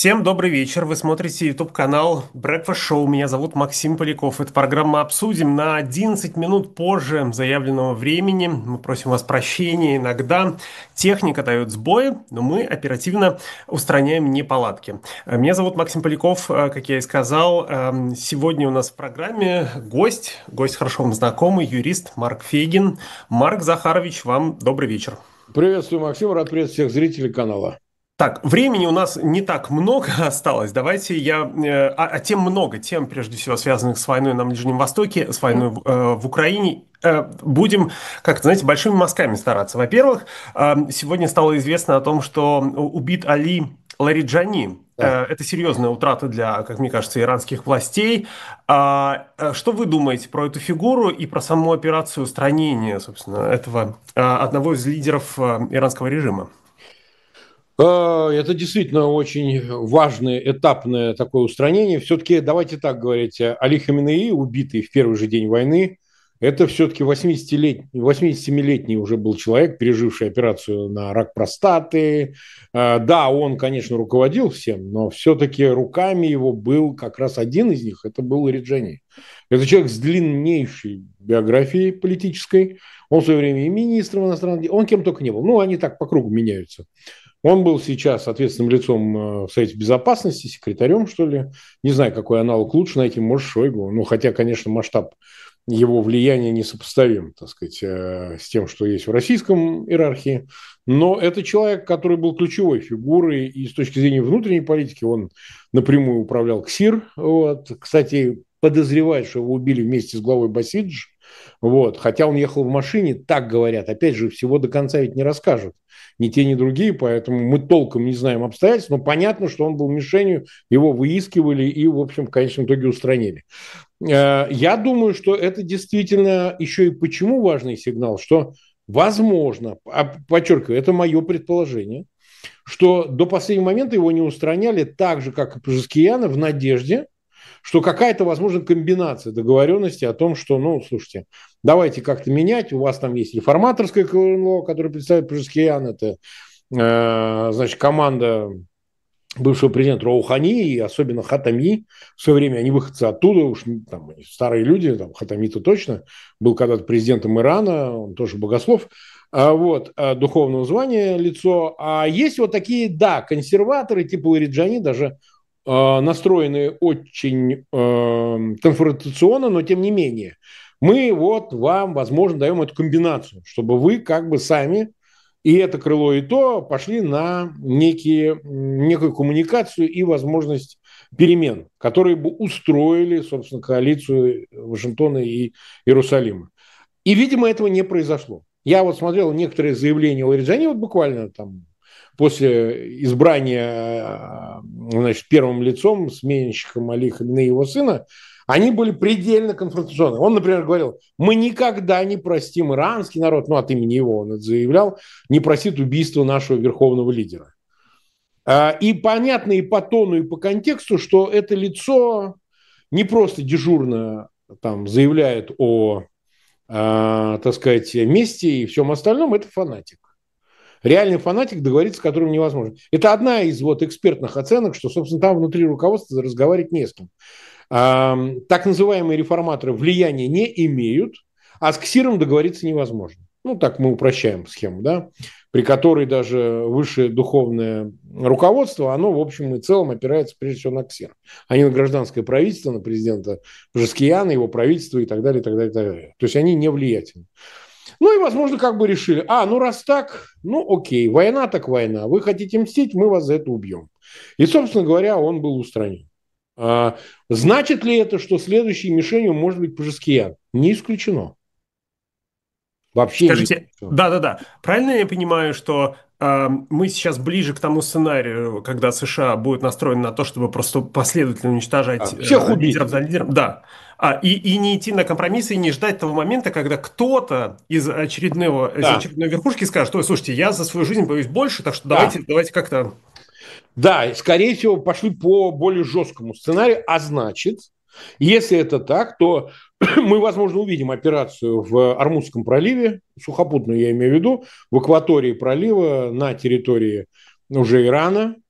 Всем добрый вечер. Вы смотрите YouTube-канал Breakfast Show. Меня зовут Максим Поляков. Эта программа «Обсудим» на 11 минут позже заявленного времени. Мы просим вас прощения. Иногда техника дает сбои, но мы оперативно устраняем неполадки. Меня зовут Максим Поляков. Как я и сказал, сегодня у нас в программе гость хорошо вам знакомый, юрист Марк Фейгин. Марк Захарович, вам добрый вечер. Приветствую, Максим. Рад приветствовать всех зрителей канала. Так, времени у нас не так много осталось. Давайте тем много, тем, прежде всего, связанных с войной на Ближнем Востоке, с войной в Украине, будем, как знаете, большими мазками стараться. Во-первых, сегодня стало известно о том, что убит Али Лариджани. Да. Это серьезная утрата для, как мне кажется, иранских властей. Что вы думаете про эту фигуру и про саму операцию устранения, собственно, этого одного из лидеров иранского режима? Это действительно очень важное, этапное такое устранение. Все-таки, давайте так говорить, Али Хаминеи, убитый в первый же день войны, это все-таки 87-летний уже был человек, переживший операцию на рак простаты. Да, он, конечно, руководил всем, но все-таки руками его был как раз один из них, это был Лариджани. Это человек с длиннейшей биографией политической. Он в свое время и министром иностранных дел, он кем только не был. Ну, они так по кругу меняются. Он был сейчас ответственным лицом в Совете Безопасности, секретарем, что ли. Не знаю, какой аналог лучше найти, может, Шойгу. Ну, хотя, конечно, масштаб его влияния несопоставим, так сказать, с тем, что есть в российском иерархии. Но это человек, который был ключевой фигурой, и с точки зрения внутренней политики он напрямую управлял КСИР. Вот. Кстати, подозревают, что его убили вместе с главой Басидж. Вот. Хотя он ехал в машине, так говорят. Опять же, всего до конца ведь не расскажут ни те, ни другие, поэтому мы толком не знаем обстоятельств, но понятно, что он был мишенью, его выискивали и, в общем, в конечном итоге устранили. Я думаю, что это действительно еще и почему важный сигнал, что возможно, подчеркиваю, это мое предположение, что до последнего момента его не устраняли так же, как и Пажескияна, в надежде, что какая-то, возможно, комбинация договоренности о том, что, ну, слушайте, давайте как-то менять, у вас там есть реформаторское крыло, которое представляет Пажескиян, это, значит, команда бывшего президента Роухани и особенно Хатами. В свое время они выходцы оттуда, уж там старые люди, там, Хатами-то точно, был когда-то президентом Ирана, он тоже богослов, духовного звания лицо. А есть вот такие, да, консерваторы типа Лариджани, даже настроенные очень конфронтационно, но тем не менее. Мы вот вам, возможно, даем эту комбинацию, чтобы вы как бы сами и это крыло, и то пошли на некую коммуникацию и возможность перемен, которые бы устроили, собственно, коалицию Вашингтона и Иерусалима. И, видимо, этого не произошло. Я вот смотрел некоторые заявления Лариджани, вот буквально там после избрания, значит, первым лицом, сменщиком Али Хаминеи и его сына, они были предельно конфронтационны. Он, например, говорил, мы никогда не простим иранский народ, ну, от имени его он это заявлял, не простит убийство нашего верховного лидера. И понятно и по тону, и по контексту, что это лицо не просто дежурно там заявляет о, так сказать, мести и всем остальном, это фанатик. Реальный фанатик, договориться с которым невозможно. Это одна из вот экспертных оценок, что, собственно, там внутри руководства разговаривать не с кем. Так называемые реформаторы влияния не имеют, а с КСИРом договориться невозможно. Ну, так мы упрощаем схему, да, при которой даже высшее духовное руководство, оно в общем и целом опирается прежде всего на КСИР, а не на гражданское правительство, на президента Пажескияна, его правительство и так далее, и так далее, и так далее. То есть они не влиятельны. Ну и, возможно, как бы решили, ну раз так, ну окей, война так война, вы хотите мстить, мы вас за это убьем. И, собственно говоря, он был устранен. Значит ли это, что следующей мишенью может быть Пажескиян? Не исключено. Вообще не Скажите, исключено. да-да-да, правильно я понимаю, что мы сейчас ближе к тому сценарию, когда США будет настроен на то, чтобы просто последовательно уничтожать Всех убить. лидеров за лидером, да, и не идти на компромиссы, и не ждать того момента, когда кто-то из Да, очередной верхушки скажет, ой, слушайте, я за свою жизнь боюсь больше, так что да. давайте как-то... Да, скорее всего, пошли по более жесткому сценарию, а значит, если это так, то мы, возможно, увидим операцию в Ормузском проливе, сухопутную я имею в виду, в акватории пролива на территории уже Ирана,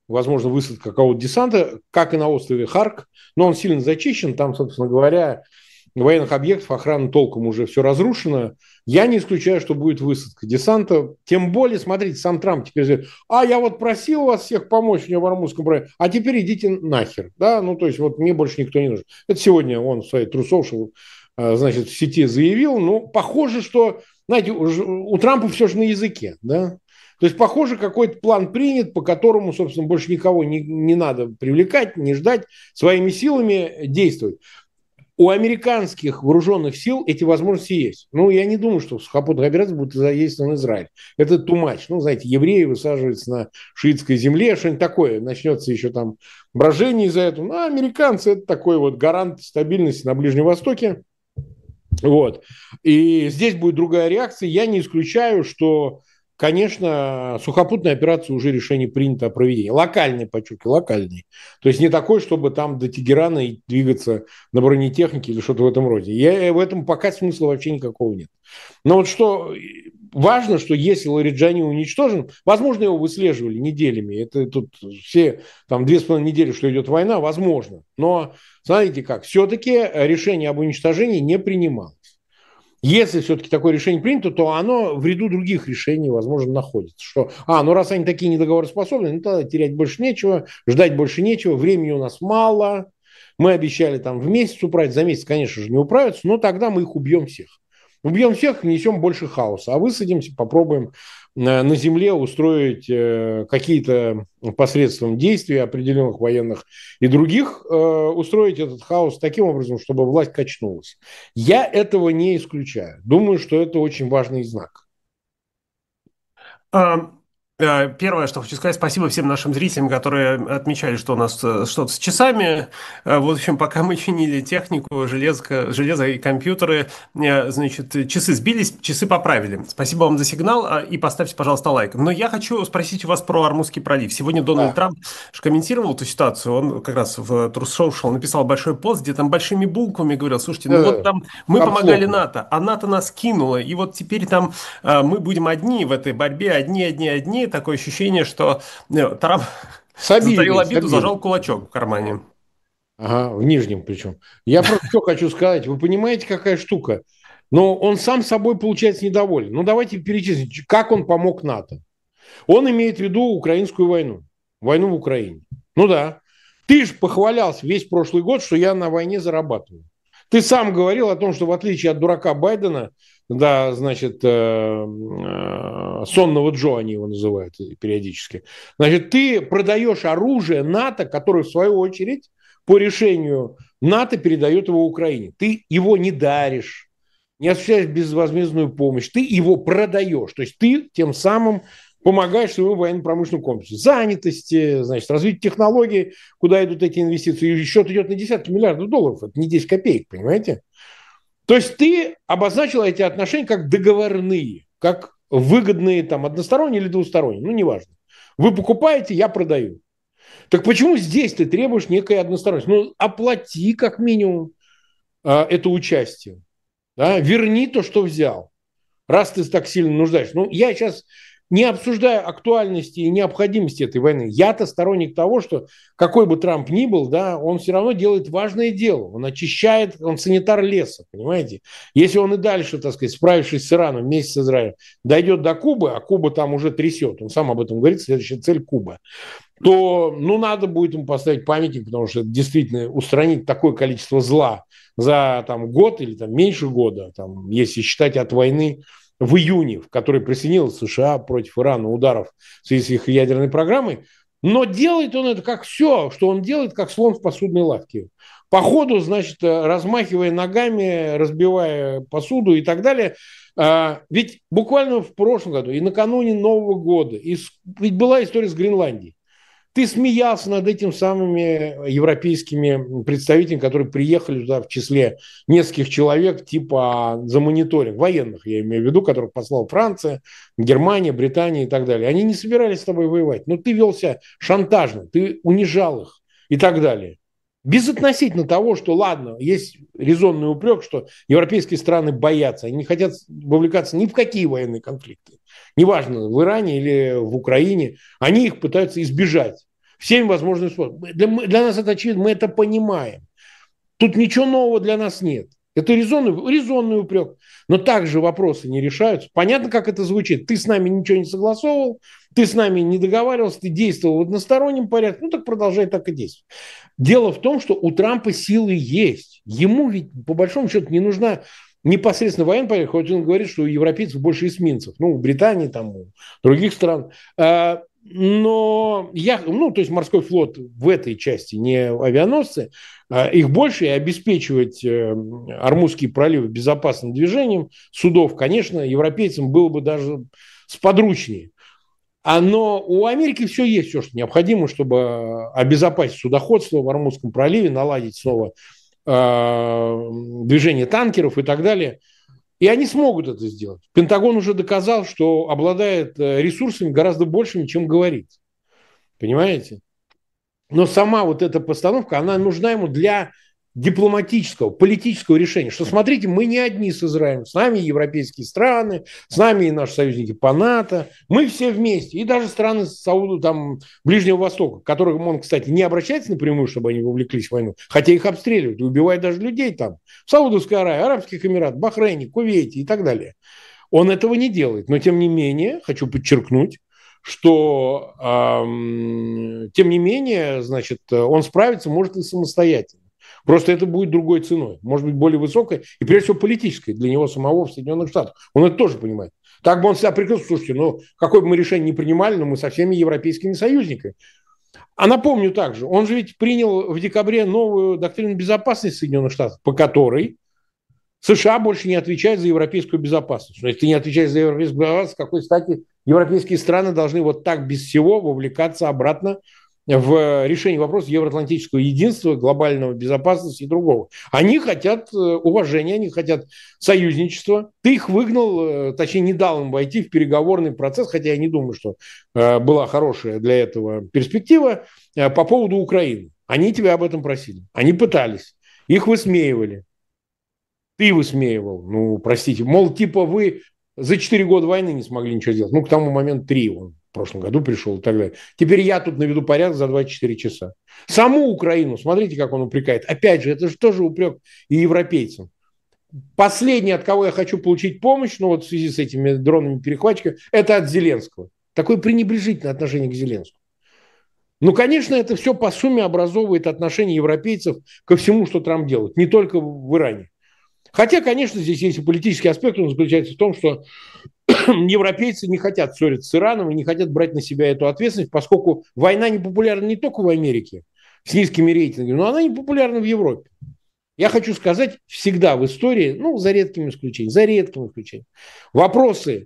возможно, высадка какого-то десанта, как и на острове Харк, но он сильно зачищен, там, собственно говоря, военных объектов, охрана толком уже все разрушено. Я не исключаю, что будет высадка десанта. Тем более, смотрите, сам Трамп теперь говорит, я вот просил вас всех помочь мне в Ормузском проекте, а теперь идите нахер. Да? Ну, то есть, вот мне больше никто не нужен. Это сегодня он в своей трусовшей, значит, в сети заявил. Ну, похоже, что, знаете, у Трампа все же на языке, да? То есть, похоже, какой-то план принят, по которому, собственно, больше никого не надо привлекать, не ждать, своими силами действовать. У американских вооруженных сил эти возможности есть. Ну, я не думаю, что в сухопутных операциях будет задействован Израиль. Это too much. Ну, знаете, евреи высаживаются на шиитской земле, что-нибудь такое. Начнется еще там брожение из-за этого. Ну, а американцы – это такой вот гарант стабильности на Ближнем Востоке. Вот. И здесь будет другая реакция. Я не исключаю, что, конечно, сухопутная операция уже решение принято о проведении. Локальный, подчеркиваю, локальный. То есть не такой, чтобы там до Тегерана и двигаться на бронетехнике или что-то в этом роде. В этом пока смысла вообще никакого нет. Но вот что важно, что если Лариджани уничтожен, возможно, его выслеживали неделями. Это тут все там 2,5 недели, что идет война, возможно. Но смотрите как, все-таки решение об уничтожении не принималось. Если все-таки такое решение принято, то оно в ряду других решений, возможно, находится. Что, ну раз они такие недоговороспособные, ну тогда терять больше нечего, ждать больше нечего, времени у нас мало. Мы обещали там в месяц управить, за месяц, конечно же, не управятся, но тогда мы их убьем всех. Убьем всех, внесем больше хаоса, а высадимся, попробуем на земле устроить какие-то посредством действий определенных военных и других, устроить этот хаос таким образом, чтобы власть качнулась. Я этого не исключаю. Думаю, что это очень важный знак. Первое, что хочу сказать, спасибо всем нашим зрителям, которые отмечали, что у нас что-то с часами. В общем, пока мы чинили технику, железо и компьютеры, значит, часы сбились, часы поправили. Спасибо вам за сигнал и поставьте, пожалуйста, лайк. Но я хочу спросить у вас про Ормузский пролив. Сегодня Дональд Трамп комментировал эту ситуацию. Он как раз в Truth Social написал большой пост, где там большими буквами говорил, слушайте, ну вот там мы помогали НАТО, а НАТО нас кинуло, и вот теперь там мы будем одни в этой борьбе, одни. Такое ощущение, что Трамп затаил обиду, зажал кулачок в кармане. Ага, в нижнем причем. Я просто что хочу сказать. Вы понимаете, какая штука? Но он сам собой, получается, недоволен. Ну, давайте перечислим, как он помог НАТО. Он имеет в виду украинскую войну. Войну в Украине. Ну да. Ты же похвалялся весь прошлый год, что я на войне зарабатываю. Ты сам говорил о том, что в отличие от дурака Байдена, да, значит, сонного Джо они его называют периодически, значит, ты продаешь оружие НАТО, которое, в свою очередь, по решению НАТО передает его Украине. Ты его не даришь, не осуществляешь безвозмездную помощь, ты его продаешь. То есть ты тем самым помогаешь своему военно-промышленному комплексу. Занятости, значит, развитие технологий, куда идут эти инвестиции. И счет идет на десятки миллиардов долларов. Это не 10 копеек, понимаете? То есть ты обозначил эти отношения как договорные, как выгодные там односторонние или двусторонние, ну неважно. Вы покупаете, я продаю. Так почему здесь ты требуешь некой односторонности? Ну оплати как минимум это участие. Да? Верни то, что взял, раз ты так сильно нуждаешься. Ну я сейчас не обсуждаю актуальности и необходимости этой войны. Я-то сторонник того, что какой бы Трамп ни был, да, он все равно делает важное дело. Он очищает, он санитар леса, понимаете? Если он и дальше, так сказать, справившись с Ираном вместе с Израилем, дойдет до Кубы, а Куба там уже трясет, он сам об этом говорит, следующая цель Куба, то, ну, надо будет ему поставить памятник, потому что действительно устранить такое количество зла за там год или там меньше года, там, если считать от войны в июне, в который присоединилась США против Ирана ударов в связи с их ядерной программой, но делает он это как все, что он делает, как слон в посудной лавке. По ходу, значит, размахивая ногами, разбивая посуду и так далее. Ведь буквально в прошлом году и накануне Нового года ведь была история с Гренландией. Ты смеялся над этими самыми европейскими представителями, которые приехали туда в числе нескольких человек, типа за мониторинг, военных, я имею в виду, которых послала Франция, Германия, Британия и так далее. Они не собирались с тобой воевать, но ты вел себя шантажно, ты унижал их и так далее. Безотносительно того, что, ладно, есть резонный упрек, что европейские страны боятся, они не хотят вовлекаться ни в какие военные конфликты. Неважно, в Иране или в Украине, они их пытаются избежать. всеми возможными способами. Для нас это очевидно, мы это понимаем. Тут ничего нового для нас нет. Это резонный упрек. Но также вопросы не решаются. Понятно, как это звучит. Ты с нами ничего не согласовывал, ты с нами не договаривался, ты действовал в одностороннем порядке. Ну так продолжай так и действовать. Дело в том, что у Трампа силы есть. Ему ведь по большому счету не нужна непосредственно военная порядок, хоть он говорит, что у европейцев больше эсминцев. Ну, у Британии, там, у других стран. То есть морской флот в этой части, не авианосцы, их больше, и обеспечивать Ормузский пролив безопасным движением судов, конечно, европейцам было бы даже сподручнее. Но у Америки все есть, все, что необходимо, чтобы обезопасить судоходство в Ормузском проливе, наладить снова движение танкеров и так далее. И они смогут это сделать. Пентагон уже доказал, что обладает ресурсами гораздо большими, чем говорит. Понимаете? Но сама вот эта постановка, она нужна ему для дипломатического, политического решения. Что смотрите, мы не одни с Израилем, с нами европейские страны, с нами и наши союзники по НАТО, мы все вместе. И даже страны там, Ближнего Востока, к которым он, кстати, не обращается напрямую, чтобы они вовлеклись в войну, хотя их обстреливают и убивают даже людей там, в Саудовской Аравии, Арабских Эмиратах, Бахрейне, Кувейте и так далее. Он этого не делает. Но, тем не менее, хочу подчеркнуть, что, тем не менее, значит, он справиться может и самостоятельно. Просто это будет другой ценой, может быть, более высокой и, прежде всего, политической для него самого в Соединенных Штатах. Он это тоже понимает. Так бы он себя прикрыл, слушайте, какое бы мы решение не принимали, но мы со всеми европейскими союзниками. А напомню также, он же ведь принял в декабре новую доктрину безопасности Соединенных Штатов, по которой США больше не отвечают за европейскую безопасность. Но если ты не отвечаешь за европейскую безопасность, с какой стати европейские страны должны вот так без всего вовлекаться обратно в решение вопроса евроатлантического единства, глобального безопасности и другого. Они хотят уважения, они хотят союзничества. Ты их выгнал, точнее, не дал им войти в переговорный процесс, хотя я не думаю, что была хорошая для этого перспектива по поводу Украины. Они тебя об этом просили. Они пытались. Их высмеивали. Ты высмеивал. Простите. Мол, типа вы за 4 года войны не смогли ничего сделать. К тому моменту 3 он в прошлом году пришел и так далее. Теперь я тут наведу порядок за 24 часа. Саму Украину, смотрите, как он упрекает. Опять же, это же тоже упрек и европейцам. Последний, от кого я хочу получить помощь, в связи с этими дронами-перехватчиками, это от Зеленского. Такое пренебрежительное отношение к Зеленскому. Конечно, это все по сумме образовывает отношение европейцев ко всему, что Трамп делает. Не только в Иране. Хотя, конечно, здесь есть и политический аспект, он заключается в том, что европейцы не хотят ссориться с Ираном и не хотят брать на себя эту ответственность, поскольку война не популярна не только в Америке с низкими рейтингами, но она не популярна в Европе. Я хочу сказать, всегда в истории, за редким исключением, вопросы,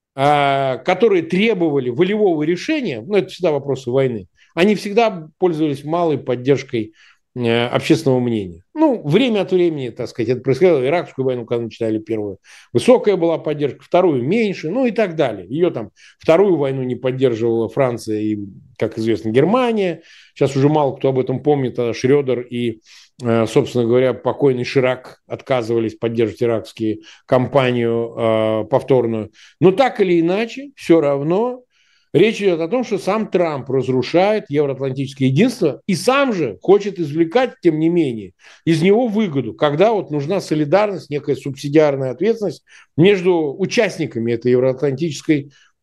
которые требовали волевого решения, это всегда вопросы войны, они всегда пользовались малой поддержкой общественного мнения. Время от времени, так сказать, это происходило. Иракскую войну, когда начинали первую, высокая была поддержка, вторую меньше, и так далее. Ее там вторую войну не поддерживала Франция и, как известно, Германия. Сейчас уже мало кто об этом помнит, а Шредер и, собственно говоря, покойный Ширак отказывались поддерживать иракскую кампанию повторную. Но так или иначе, все равно речь идет о том, что сам Трамп разрушает евроатлантическое единство и сам же хочет извлекать, тем не менее, из него выгоду, когда нужна солидарность, некая субсидиарная ответственность между участниками этой евроатлантического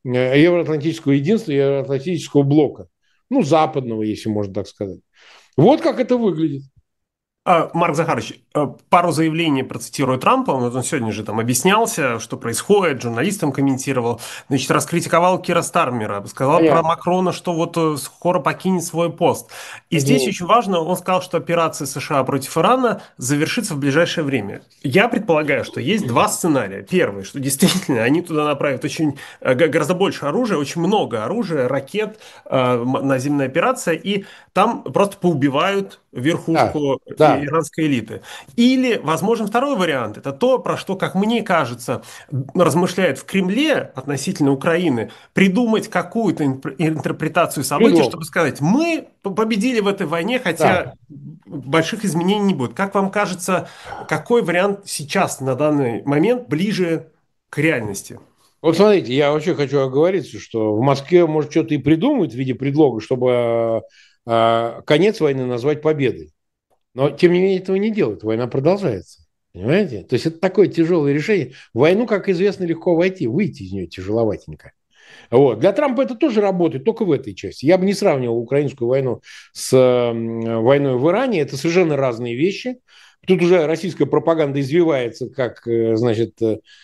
единства, евроатлантического блока. Западного, если можно так сказать. Вот как это выглядит. Марк Захарович, пару заявлений процитирую Трампа. Он сегодня же там объяснялся, что происходит, журналистам комментировал. Значит, раскритиковал Кира Стармера, сказал про Макрона, что скоро покинет свой пост. И здесь очень важно, он сказал, что операция США против Ирана завершится в ближайшее время. Я предполагаю, что есть два сценария. Первый, что действительно они туда направят гораздо больше оружия, очень много оружия, ракет, наземная операция, и там просто поубивают верхушку иранской элиты. Или, возможен второй вариант, это то, про что, как мне кажется, размышляют в Кремле относительно Украины, придумать какую-то интерпретацию событий, чтобы сказать, мы победили в этой войне, хотя больших изменений не будет. Как вам кажется, какой вариант сейчас, на данный момент, ближе к реальности? Вот смотрите, я вообще хочу оговориться, что в Москве, может, что-то и придумают в виде предлога, чтобы конец войны назвать победой. Но, тем не менее, этого не делают. Война продолжается. Понимаете? То есть это такое тяжелое решение. В войну, как известно, легко войти. Выйти из нее тяжеловатенько. Вот. Для Трампа это тоже работает, только в этой части. Я бы не сравнивал украинскую войну с войной в Иране. Это совершенно разные вещи. Тут уже российская пропаганда извивается, как, значит,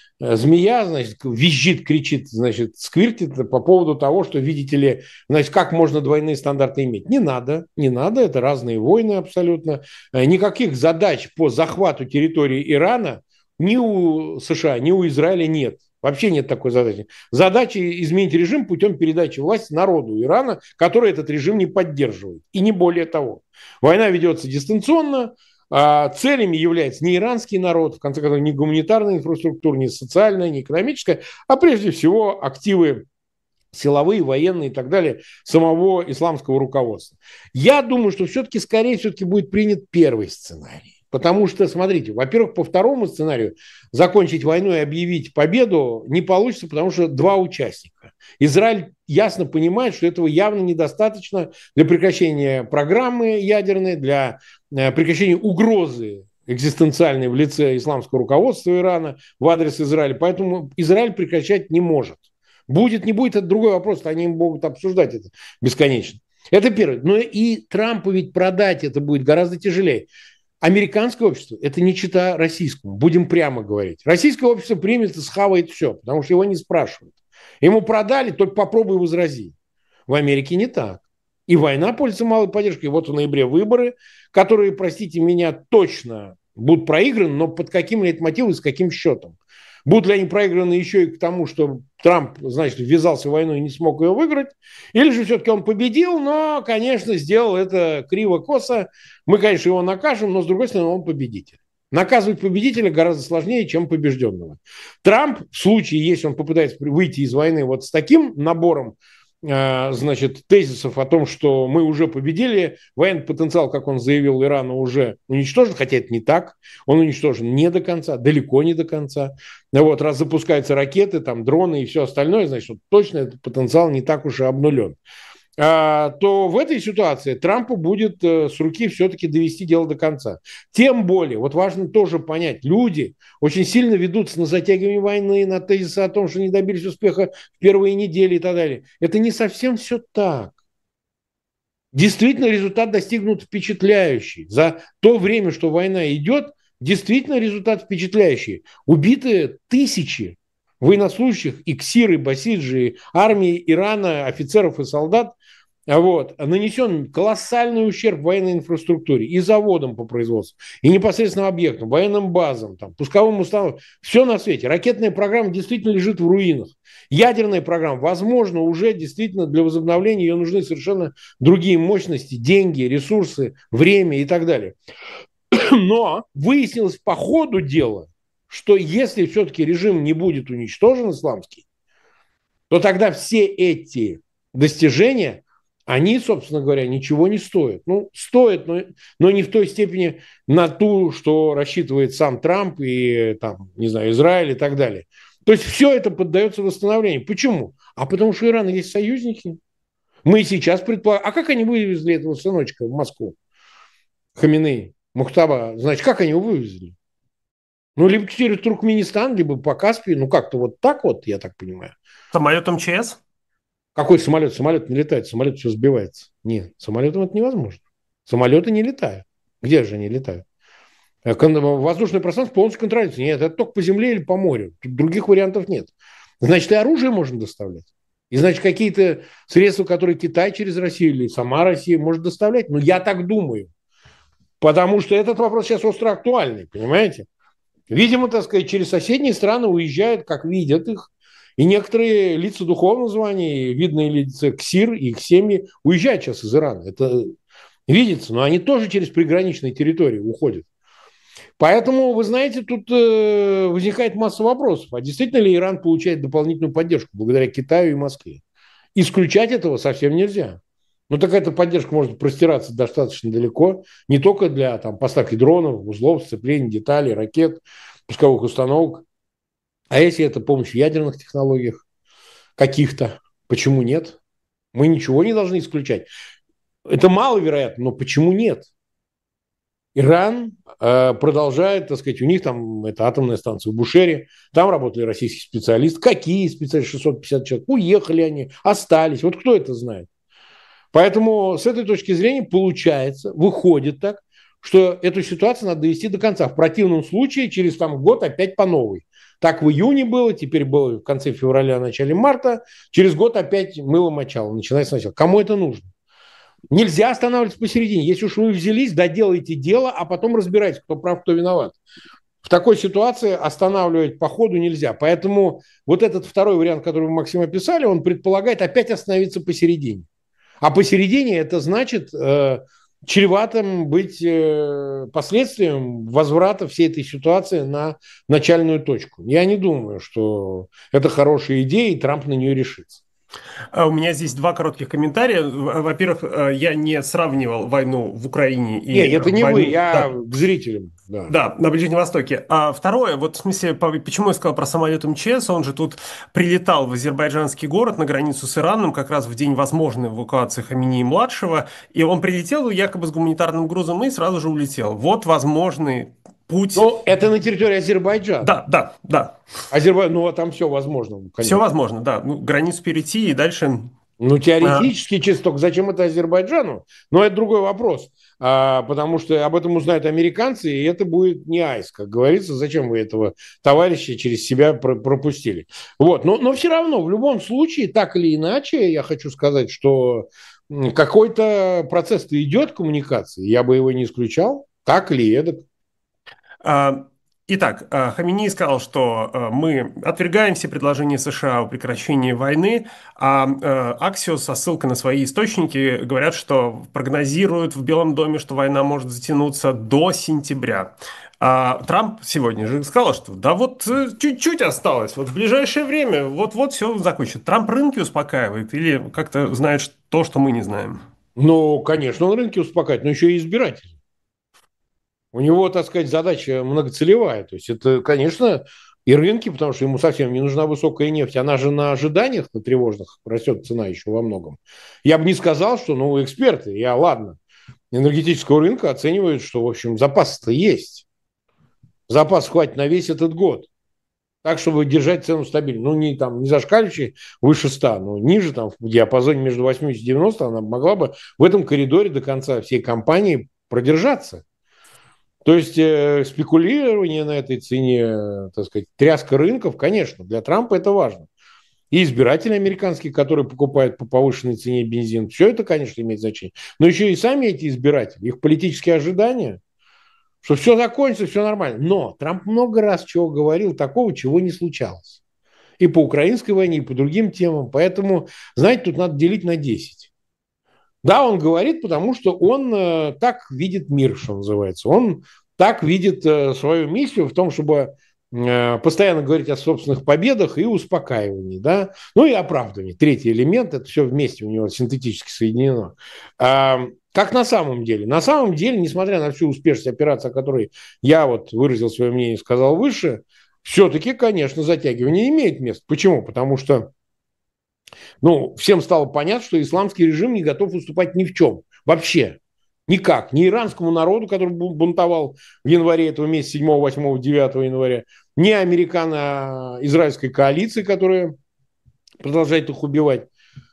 змея, значит, визжит, кричит, значит, сквиртит по поводу того, что, видите ли, значит, как можно двойные стандарты иметь. Не надо, не надо, это разные войны абсолютно. Никаких задач по захвату территории Ирана ни у США, ни у Израиля нет. Вообще нет такой задачи. Задача изменить режим путем передачи власти народу Ирана, который этот режим не поддерживает. И не более того. Война ведется дистанционно, а целями является не иранский народ, в конце концов, не гуманитарная инфраструктура, не социальная, не экономическая, а прежде всего активы силовые, военные и так далее самого исламского руководства. Я думаю, что все-таки, скорее, все-таки будет принят первый сценарий. Потому что, смотрите, во-первых, по второму сценарию закончить войну и объявить победу не получится, потому что два участника. Израиль ясно понимает, что этого явно недостаточно для прекращения программы ядерной, для прекращения угрозы экзистенциальной в лице исламского руководства Ирана в адрес Израиля. Поэтому Израиль прекращать не может. Будет, не будет, это другой вопрос, они могут обсуждать это бесконечно. Это первое. Но и Трампу ведь продать это будет гораздо тяжелее. Американское общество – это не чета российскому, будем прямо говорить. Российское общество примет и схавает все, потому что его не спрашивают. Ему продали, только попробуй возрази. В Америке не так. И война пользуется малой поддержкой. Вот в ноябре выборы, которые, простите меня, точно будут проиграны, но под каким лейтмотивом и с каким счетом. Будут ли они проиграны еще и к тому, что Трамп, значит, ввязался в войну и не смог ее выиграть, или же все-таки он победил, но, конечно, сделал это криво-косо. Мы, конечно, его накажем, но, с другой стороны, он победитель. Наказывать победителя гораздо сложнее, чем побежденного. Трамп, в случае, если он попытается выйти из войны вот с таким набором значит, тезисов о том, что мы уже победили, военный потенциал, как он заявил, Ирана уже уничтожен, хотя это не так, он уничтожен не до конца, далеко не до конца. Вот, раз запускаются ракеты, там, дроны и все остальное, значит, вот точно этот потенциал не так уж и обнулен. То в этой ситуации Трампу будет с руки все-таки довести дело до конца. Тем более, вот важно тоже понять, люди очень сильно ведутся на затягивание войны, на тезисы о том, что не добились успеха в первые недели и так далее. Это не совсем все так. Действительно, результат достигнут впечатляющий. За то время, что война идет, действительно результат впечатляющий. Убиты тысячи военнослужащих, иксиры, басиджи, армии Ирана, офицеров и солдат. Вот. Нанесен колоссальный ущерб военной инфраструктуре и заводам по производству, и непосредственно объектам, военным базам, там, пусковым установкам. Все на свете. Ракетная программа действительно лежит в руинах. Ядерная программа, возможно, уже действительно для возобновления ее нужны совершенно другие мощности, деньги, ресурсы, время и так далее. Но выяснилось по ходу дела, что если все-таки режим не будет уничтожен исламский, то тогда все эти достижения, они, собственно говоря, ничего не стоят. Ну, стоят, но не в той степени на ту, что рассчитывает сам Трамп и, там, не знаю, Израиль и так далее. То есть все это поддается восстановлению. Почему? А потому что у Ирана есть союзники. Мы сейчас предполагаем... А как они вывезли этого сыночка в Москву? Хаминеи, Мухтаба. Значит, как они его вывезли? Ну, либо через Туркменистан, либо по Каспию. Ну, как-то вот так вот, я так понимаю. Самолет МЧС? Какой самолет? Самолет не летает, самолет все сбивается. Нет, самолетом это невозможно. Самолеты не летают. Где же они летают? Воздушное пространство полностью контролируется. Нет, это только по земле или по морю. Тут других вариантов нет. Значит, и оружие можно доставлять. И, значит, какие-то средства, которые Китай через Россию или сама Россия может доставлять. Ну, я так думаю. Потому что этот вопрос сейчас остро актуальный, понимаете? Видимо, так сказать, через соседние страны уезжают, как видят их. И некоторые лица духовного звания, видные лица КСИР и их семьи уезжают сейчас из Ирана. Это видится, но они тоже через приграничные территории уходят. Поэтому, вы знаете, тут возникает масса вопросов. А действительно ли Иран получает дополнительную поддержку благодаря Китаю и Москве? Исключать этого совсем нельзя. Но так эта поддержка может простираться достаточно далеко. Не только для там, поставки дронов, узлов, сцеплений, деталей, ракет, пусковых установок. А если это помощь в ядерных технологиях каких-то, почему нет? Мы ничего не должны исключать. Это маловероятно, но почему нет? Иран продолжает, так сказать, у них там это атомная станция в Бушере, там работали российские специалисты. Какие специалисты? 650 человек. Уехали они, остались. Вот кто это знает? Поэтому с этой точки зрения получается, выходит так, что эту ситуацию надо довести до конца. В противном случае через там, год опять по новой. Так в июне было, теперь было в конце февраля, начале марта. Через год опять мыло мочало, начиная сначала. Кому это нужно? Нельзя останавливаться посередине. Если уж вы взялись, доделайте дело, а потом разбирайтесь, кто прав, кто виноват. В такой ситуации останавливать по ходу нельзя. Поэтому вот этот второй вариант, который вы, Максим, описали, он предполагает опять остановиться посередине. А посередине это значит чреватым быть последствием возврата всей этой ситуации на начальную точку. Я не думаю, что это хорошая идея, и Трамп на нее решится. У меня здесь два коротких комментария. Во-первых, я не сравнивал войну в Украине Не, и это не вы, войну... я Да, к зрителям. Да. да, на Ближнем Востоке. А второе, вот в смысле, почему я сказал про самолет МЧС, он же тут прилетал в азербайджанский город на границу с Ираном как раз в день возможной эвакуации Хаминеи-младшего, и он прилетел якобы с гуманитарным грузом и сразу же улетел. Вот возможный путь. Ну, это на территории Азербайджана. Да, да, да. Ну, а там все возможно, Все конечно. возможно, да. Ну, границу перейти и дальше... Ну, а, теоретически, чисто только зачем это Азербайджану? Но это другой вопрос. Потому что об этом узнают американцы, и это будет не айс, как говорится. Зачем вы этого товарища через себя пропустили? Вот. Но все равно, в любом случае, так или иначе, я хочу сказать, что какой-то процесс-то идет коммуникации. Я бы его не исключал. Так или эдак. А, Итак, Хаминеи сказал, что мы отвергаем все предложения США о прекращении войны, а Axios со ссылкой на свои источники говорят, что прогнозируют в Белом доме, что война может затянуться до сентября. А Трамп сегодня же сказал, что да вот чуть-чуть осталось, вот в ближайшее время вот-вот все закончится. Трамп рынки успокаивает или как-то знает то, что мы не знаем? Ну, конечно, он рынки успокаивает, но еще и избиратель. У него, так сказать, задача многоцелевая. То есть это, конечно, и рынки, потому что ему совсем не нужна высокая нефть. Она же на ожиданиях, на тревожных растет цена еще во многом. Я бы не сказал, что, ну, эксперты, ладно, энергетического рынка оценивают, что, в общем, запас-то есть. Запас хватит на весь этот год. Так, чтобы держать цену стабильно. Ну, не зашкаливающей выше 100, но ниже, там, в диапазоне между 80 и 90, она могла бы в этом коридоре до конца всей кампании продержаться. То есть спекулирование на этой цене, так сказать, тряска рынков, конечно, для Трампа это важно. И избиратели американские, которые покупают по повышенной цене бензин, все это, конечно, имеет значение. Но еще и сами эти избиратели, их политические ожидания, что все закончится, все нормально. Но Трамп много раз чего говорил, такого, чего не случалось. И по украинской войне, и по другим темам. Поэтому, знаете, тут надо делить на 10. Да, он говорит, потому что он так видит мир, что называется. Он так видит свою миссию в том, чтобы постоянно говорить о собственных победах и успокаивании, да, ну и оправдывании. Третий элемент, это все вместе у него синтетически соединено. Как на самом деле? На самом деле, несмотря на всю успешность операции, о которой я вот выразил свое мнение, сказал выше, все-таки, конечно, затягивание имеет место. Почему? Потому что всем стало понятно, что исламский режим не готов уступать ни в чем. Вообще. Никак. Ни иранскому народу, который бунтовал в январе этого месяца, 7, 8, 9 января, ни американо-израильской коалиции, которая продолжает их убивать.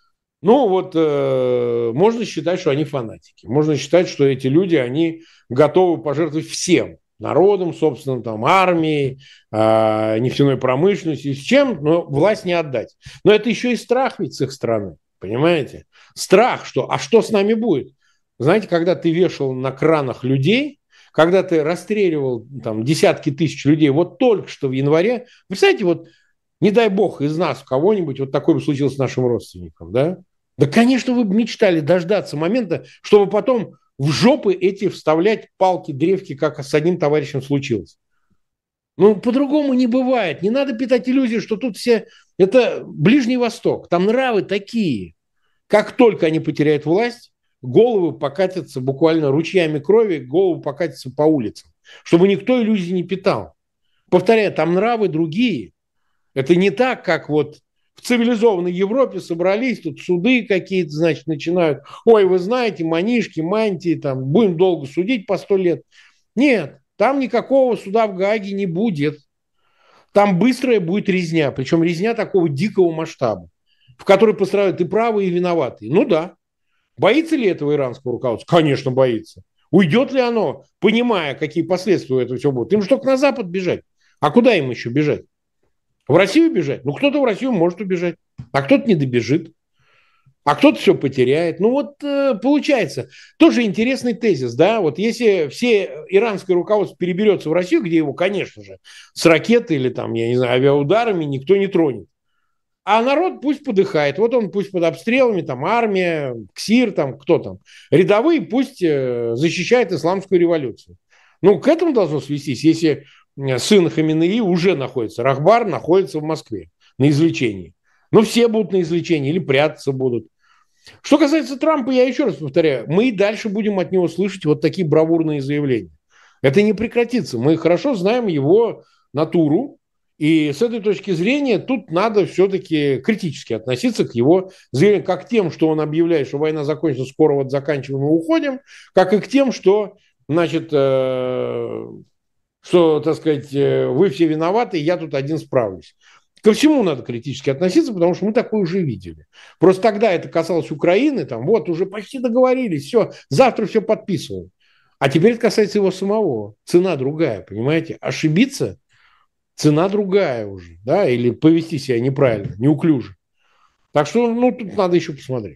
Можно считать, что они фанатики. Можно считать, что эти люди, они готовы пожертвовать всем. Народом, собственно, там, армией, нефтяной промышленностью, с чем, но власть не отдать. Но это еще и страх ведь с их стороны, понимаете? Страх, а что с нами будет? Знаете, когда ты вешал на кранах людей, когда ты расстреливал там десятки тысяч людей, вот только что в январе, представляете, вот не дай бог из нас кого-нибудь, вот такое бы случилось с нашим родственником, да? Да, конечно, вы бы мечтали дождаться момента, чтобы потом в жопы эти вставлять палки, древки, как с одним товарищем случилось. По-другому не бывает. Не надо питать иллюзии, что тут все... Это Ближний Восток. Там нравы такие. Как только они потеряют власть, головы покатятся буквально ручьями крови, головы покатятся по улицам. Чтобы никто иллюзий не питал. Повторяю, там нравы другие. Это не так, как вот в цивилизованной Европе собрались, тут суды какие-то, значит, начинают. Ой, вы знаете, манишки, мантии, там, будем долго судить по 100 лет. Нет, там никакого суда в Гааге не будет. Там быстрая будет резня, причем резня такого дикого масштаба, в которой пострадают и правые, и виноватые. Ну да. Боится ли этого иранского руководства? Конечно, боится. Уйдет ли оно, понимая, какие последствия у этого всего будут? Им же только на Запад бежать. А куда им еще бежать? В Россию бежать? Ну, кто-то в Россию может убежать, а кто-то не добежит, а кто-то все потеряет. Ну, вот получается. Тоже интересный тезис, да? Вот если все иранское руководство переберется в Россию, где его, конечно же, с ракетой или там, я не знаю, авиаударами никто не тронет. А народ пусть подыхает. Вот он пусть под обстрелами, там армия, КСИР, там кто там. Рядовые пусть защищает исламскую революцию. Ну, к этому должно свестись, если сын Хаминеи уже находится, Рахбар находится в Москве на излечении. Ну, все будут на излечении или прятаться будут. Что касается Трампа, я еще раз повторяю, мы и дальше будем от него слышать вот такие бравурные заявления. Это не прекратится. Мы хорошо знаем его натуру, и с этой точки зрения тут надо все-таки критически относиться к его заявлениям, как к тем, что он объявляет, что война закончится, скоро вот заканчиваем и уходим, как и к тем, что, значит, что, так сказать, вы все виноваты, я тут один справлюсь. Ко всему надо критически относиться, потому что мы такое уже видели. Просто тогда это касалось Украины, там вот уже почти договорились, все, завтра все подписываем. А теперь это касается его самого. Цена другая, понимаете? Ошибиться – цена другая уже, да, или повести себя неправильно, неуклюже. Так что, ну, тут надо еще посмотреть.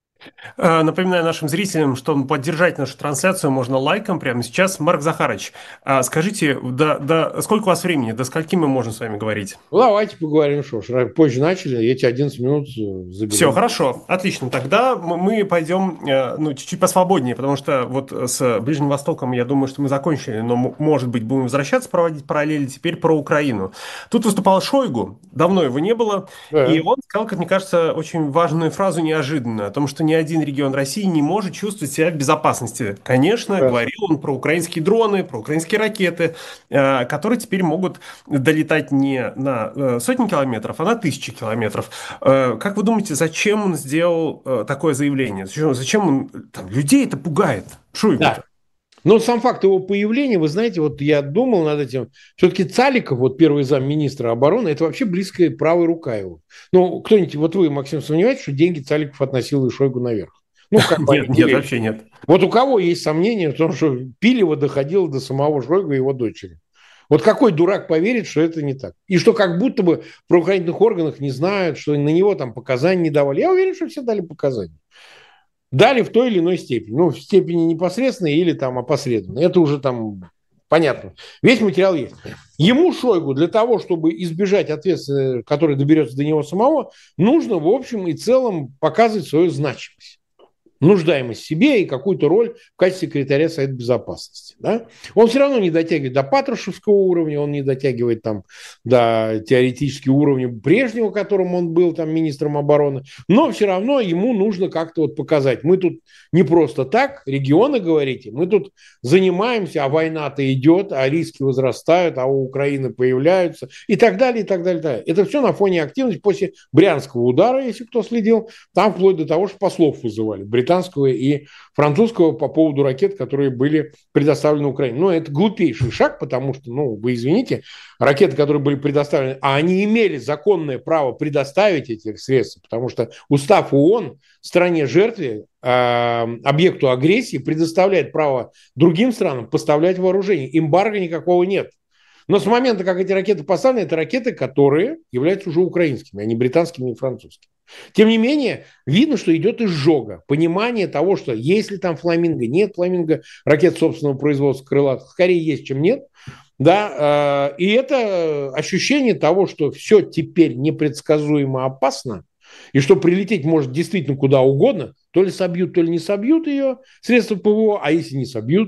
Напоминаю нашим зрителям, что поддержать нашу трансляцию можно лайком прямо сейчас. Марк Захарович, скажите, сколько у вас времени, до скольки мы можем с вами говорить? Ну, давайте поговорим, что ж, позже начали, эти 11 минут Все, заберем. хорошо, отлично. Тогда мы пойдем ну, чуть-чуть посвободнее, потому что вот с Ближним Востоком, я думаю, что мы закончили, но, может быть, будем возвращаться, проводить параллели теперь про Украину. Тут выступал Шойгу, давно его не было, и Да, он сказал, как мне кажется, очень важную фразу неожиданную, о том, что ни один регион России не может чувствовать себя в безопасности. Конечно, да. говорил он про украинские дроны, про украинские ракеты, которые теперь могут долетать не на сотни километров, а на тысячи километров. Как вы думаете, зачем он сделал такое заявление? Зачем он там, людей это пугает? Шойгу-то. Да. Но сам факт его появления, вы знаете, вот я думал над этим, все-таки Цаликов, вот первый замминистра обороны, это вообще близкая правая рука его. Ну, кто-нибудь, вот вы, Максим, сомневаетесь, что деньги Цаликов относил и Шойгу наверх? Ну, как бы они Нет, нет, делились. вообще нет. Вот у кого есть сомнения в том, что Пилева доходило до самого Шойгу и его дочери? Вот какой дурак поверит, что это не так? И что как будто бы в правоохранительных органах не знают, что на него там показания не давали. Я уверен, что все дали показания. Дали в той или иной степени. Ну, в степени непосредственной или там опосредованной. Это уже там понятно. Весь материал есть. Ему, Шойгу, для того, чтобы избежать ответственности, который доберется до него самого, нужно в общем и целом показывать свою значимость, нуждаемость в себе и какую-то роль в качестве секретаря Совета Безопасности. Да? Он все равно не дотягивает до Патрушевского уровня, он не дотягивает там, до теоретического уровня прежнего, которым он был там, министром обороны, но все равно ему нужно как-то вот показать. Мы тут не просто так, регионы говорите, мы тут занимаемся, а война-то идет, а риски возрастают, а у Украины появляются и так далее, и так далее. И так далее. Это все на фоне активности после Брянского удара, если кто следил, там вплоть до того, что послов вызывали, британского и французского, по поводу ракет, которые были предоставлены Украине. Но это глупейший шаг, потому что, ну, вы извините, ракеты, которые были предоставлены, а они имели законное право предоставить эти средства, потому что устав ООН стране-жертве, объекту агрессии предоставляет право другим странам поставлять вооружение. Эмбарго никакого нет. Но с момента, как эти ракеты поставлены, это ракеты, которые являются уже украинскими, а не британскими и французскими. Тем не менее, видно, что идет изжога. Понимание того, что если там фламинго, нет фламинго, ракет собственного производства крылатых, скорее есть, чем нет. Да, и это ощущение того, что все теперь непредсказуемо опасно, и что прилететь может действительно куда угодно, то ли собьют, то ли не собьют ее, средства ПВО, а если не собьют,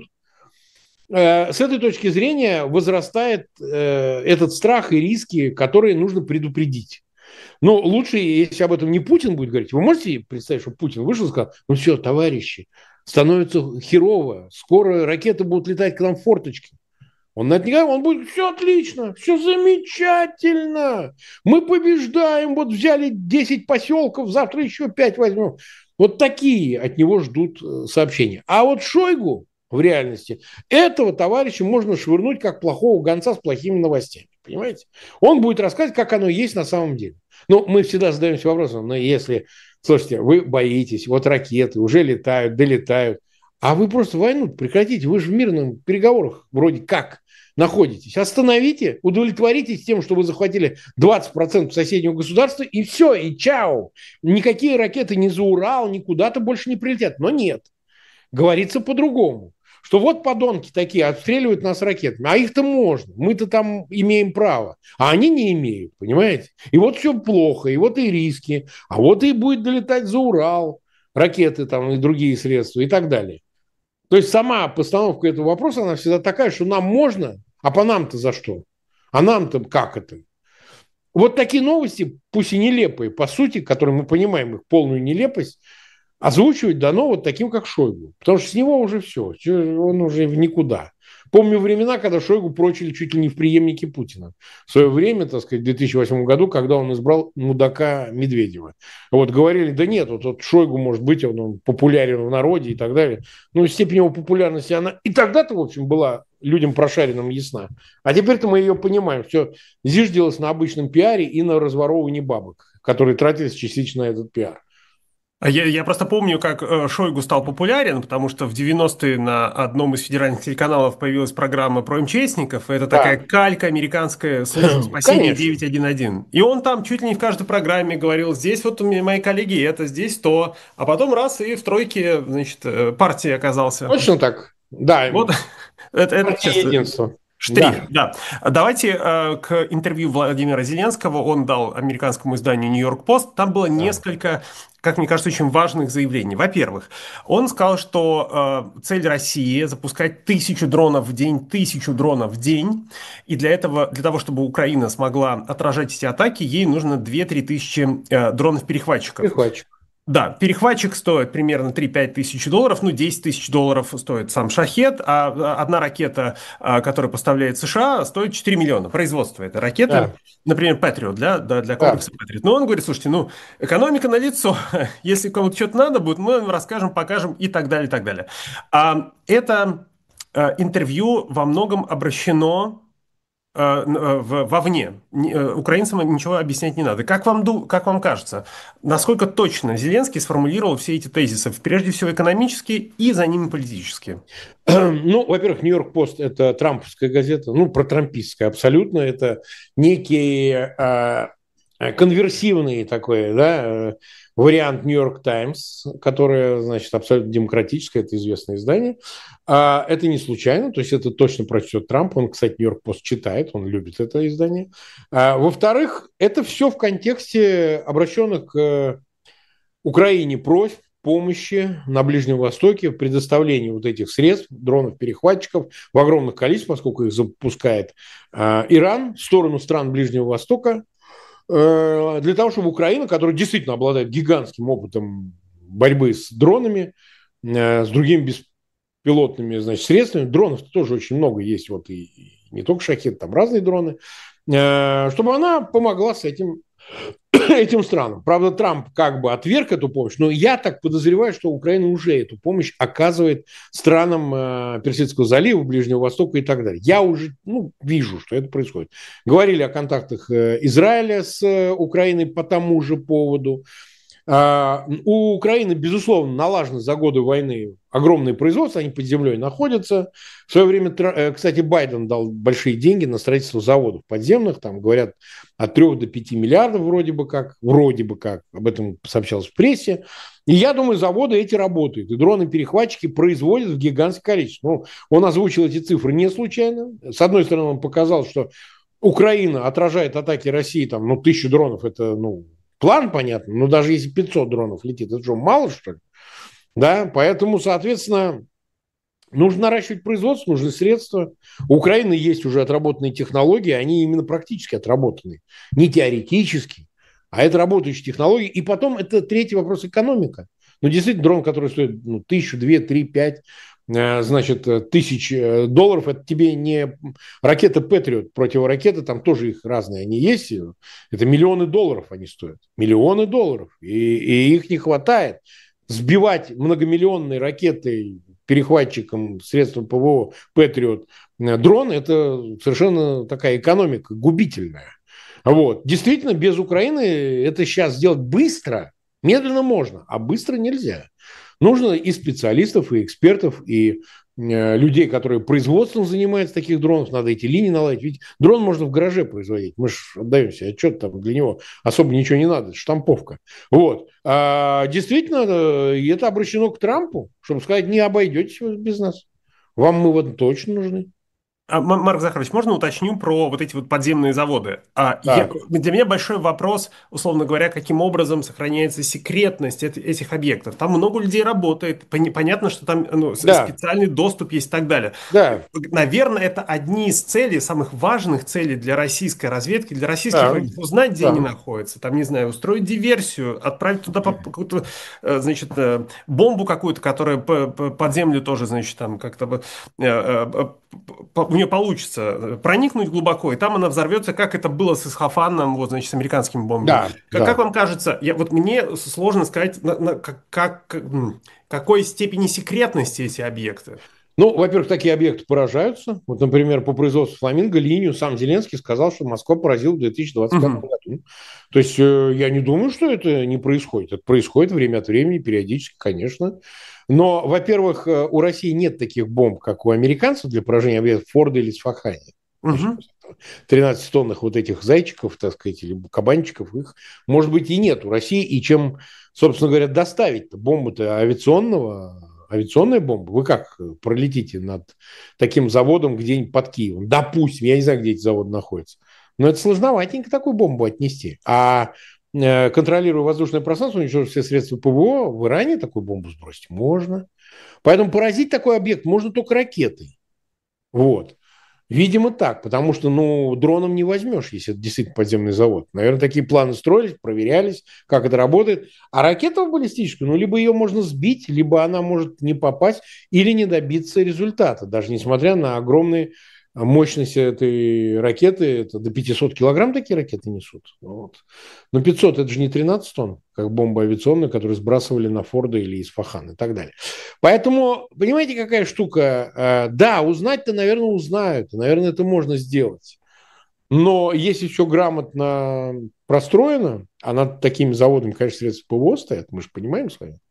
с этой точки зрения возрастает этот страх и риски, которые нужно предупредить. Но лучше, если об этом не Путин будет говорить. Вы можете представить, что Путин вышел и сказал, ну все, товарищи, становится херово, скоро ракеты будут летать к нам в форточки. Он на это не говорит, он будет, все отлично, все замечательно, мы побеждаем, вот взяли 10 поселков, завтра еще 5 возьмем. Вот такие от него ждут сообщения. А вот Шойгу в реальности этого товарища можно швырнуть как плохого гонца с плохими новостями. Понимаете? Он будет рассказывать, как оно есть на самом деле. Ну, мы всегда задаемся вопросом, но если, слушайте, вы боитесь, вот ракеты уже летают, долетают, а вы просто войну прекратите, вы же в мирных переговорах вроде как находитесь. Остановите, удовлетворитесь тем, что вы захватили 20% соседнего государства, и все, и чао. Никакие ракеты ни за Урал, ни куда-то больше не прилетят. Но нет, говорится по-другому. Что вот подонки такие отстреливают нас ракетами, а их-то можно, мы-то там имеем право, а они не имеют, понимаете? И вот все плохо, и вот и риски, а вот и будет долетать за Урал ракеты там и другие средства и так далее. То есть сама постановка этого вопроса, она всегда такая, что нам можно, а по нам-то за что? А нам-то как это? Вот такие новости, пусть и нелепые, по сути, которые мы понимаем их полную нелепость, озвучивать дано вот таким, как Шойгу. Потому что с него уже все, он уже в никуда. Помню времена, когда Шойгу прочили чуть ли не в преемнике Путина. В свое время, так сказать, в 2008 году, когда он избрал мудака Медведева. Вот говорили, да нет, вот Шойгу может быть, он популярен в народе и так далее. Но степень его популярности, она и тогда-то, в общем, была людям прошаренным ясна. А теперь-то мы ее понимаем. Все зиждилось на обычном пиаре и на разворовывании бабок, которые тратились частично на этот пиар. Я просто помню, как Шойгу стал популярен, потому что в 90-е на одном из федеральных телеканалов появилась программа про МЧСников. Это такая Да, калька американская служба спасения конечно. 911. И он там чуть ли не в каждой программе говорил, здесь вот у меня мои коллеги это, здесь то. А потом раз и в тройке, значит, партии оказался. Точно так. Да, Вот это партия честно. единства. Штрих, Да. да. Давайте к интервью Владимира Зеленского. Он дал американскому изданию «Нью-Йорк Пост». Там было Да. несколько, как мне кажется, очень важных заявлений. Во-первых, он сказал, что цель России– запускать 1000 дронов в день, 1000 дронов в день. И для этого, для того, чтобы Украина смогла отражать эти атаки, ей нужно 2-3 тысячи дронов-перехватчиков. Перехватчик. Да, перехватчик стоит примерно 3-5 тысяч долларов, ну, 10 тысяч долларов стоит сам «Шахед», а одна ракета, которая поставляет США, стоит 4 миллиона. Производство этой ракеты, Да. например, Patriot, для Да. комплекса Patriot. Но он говорит, слушайте, ну, экономика налицо, если кому-то что-то надо будет, мы вам расскажем, покажем и так далее, и так далее. Это интервью во многом обращено вовне. Украинцам ничего объяснять не надо. Как вам кажется, насколько точно Зеленский сформулировал все эти тезисы, прежде всего экономические и за ними политические? Ну, во-первых, «Нью-Йорк Пост» – это трамповская газета, ну, протрампистская абсолютно. Это некий конверсивный такой, да, вариант «Нью-Йорк Таймс», которое, значит, абсолютно демократическое, это известное издание. Это не случайно, то есть это точно прочтет Трамп. Он, кстати, «Нью-Йорк Пост» читает, он любит это издание. Во-вторых, это все в контексте обращенных к Украине просьб помощи на Ближнем Востоке в предоставлении вот этих средств, дронов-перехватчиков в огромных количествах, поскольку их запускает Иран в сторону стран Ближнего Востока, для того, чтобы Украина, которая действительно обладает гигантским опытом борьбы с дронами, с другими беспилотными, значит, средствами, дронов тоже очень много есть, вот и не только «Шахед», там разные дроны, чтобы она помогла с этим странам. Правда, Трамп как бы отверг эту помощь, но я так подозреваю, что Украина уже эту помощь оказывает странам Персидского залива, Ближнего Востока и так далее. Я уже вижу, что это происходит. Говорили о контактах Израиля с Украиной по тому же поводу. У Украины, безусловно, налажено за годы войны огромные производства, они под землей находятся. В свое время, кстати, Байден дал большие деньги на строительство заводов подземных, там говорят от 3 до 5 миллиардов вроде бы как, об этом сообщалось в прессе. И я думаю, заводы эти работают, и дроны-перехватчики производят в гигантском количестве. Ну, он озвучил эти цифры не случайно. С одной стороны, он показал, что Украина отражает атаки России, там, 1000 дронов, это, план, понятно, но даже если 500 дронов летит, это что, мало, что ли? Да, поэтому, соответственно, нужно наращивать производство, нужны средства. У Украины есть уже отработанные технологии, они именно практически отработаны, не теоретически, а это работающие технологии. И потом это третий вопрос – экономика. Ну, действительно, дрон, который стоит 1000, 2, 3, 5, значит, тысяч долларов, это тебе не ракета Патриот, противоракеты, там тоже их разные, они есть, это миллионы долларов они стоят, миллионы долларов, и их не хватает. Сбивать многомиллионные ракеты перехватчиком средством ПВО Патриот дрон, это совершенно такая экономика губительная. Вот. Действительно, без Украины это сейчас сделать быстро, медленно можно, а быстро нельзя. Нужно и специалистов, и экспертов, и людей, которые производством занимаются таких дронов, надо эти линии наладить. Ведь дрон можно в гараже производить. Мы же отдаем себе отчет, там для него особо ничего не надо, штамповка. Вот. А действительно, это обращено к Трампу, чтобы сказать, не обойдетесь вы без нас. Вам мы вот точно нужны. Марк Захарович, можно уточню про вот эти вот подземные заводы? Так, Для меня большой вопрос, условно говоря, каким образом сохраняется секретность этих объектов. Там много людей работает, понятно, что там да, специальный доступ есть и так далее. да, Наверное, это одни из целей, самых важных целей для российской разведки, для российских да, военных. Узнать, где они да. находятся, там, не знаю, устроить диверсию, отправить туда какую-то, значит, бомбу какую-то, которая под землю тоже, значит, там как-то у нее получится проникнуть глубоко, и там она взорвется, как это было с Исфаханом, вот, значит, с американскими бомбами. Да, Как да. вам кажется, вот мне сложно сказать, какой степени секретности эти объекты? Ну, во-первых, такие объекты поражаются. Вот, например, по производству фламинго линию сам Зеленский сказал, что Москва поразила в 2025 Мгм. году. То есть я не думаю, что это не происходит. Это происходит время от времени, периодически, конечно. Но, во-первых, у России нет таких бомб, как у американцев для поражения объектов Форда или Сфахани. Мгм. 13-тонных вот этих зайчиков, так сказать, или кабанчиков, их, может быть, и нет у России. И чем, собственно говоря, доставить-то бомбу-то авиационная бомба, вы как пролетите над таким заводом где-нибудь под Киевом? Допустим, я не знаю, где эти заводы находятся. Но это сложноватенько такую бомбу отнести. А контролируя воздушное пространство, уничтожив все средства ПВО, в Иране такую бомбу сбросить можно. Поэтому поразить такой объект можно только ракетой. Вот. Видимо, так, потому что, ну, дроном не возьмешь, если это действительно подземный завод. Наверное, такие планы строились, проверялись, как это работает. А ракета баллистическая, ну, либо ее можно сбить, либо она может не попасть или не добиться результата, даже несмотря на огромные мощности этой ракеты. Это до 500 килограмм такие ракеты несут. Вот. Но 500 это же не 13 тонн, как бомба авиационная, которую сбрасывали на Форда или Исфахан и так далее. Поэтому, понимаете, какая штука? Да, узнать-то, наверное, узнают. Наверное, это можно сделать. Но если все грамотно простроено, а над такими заводами, конечно, средства ПВО стоят, мы же понимаем с вами,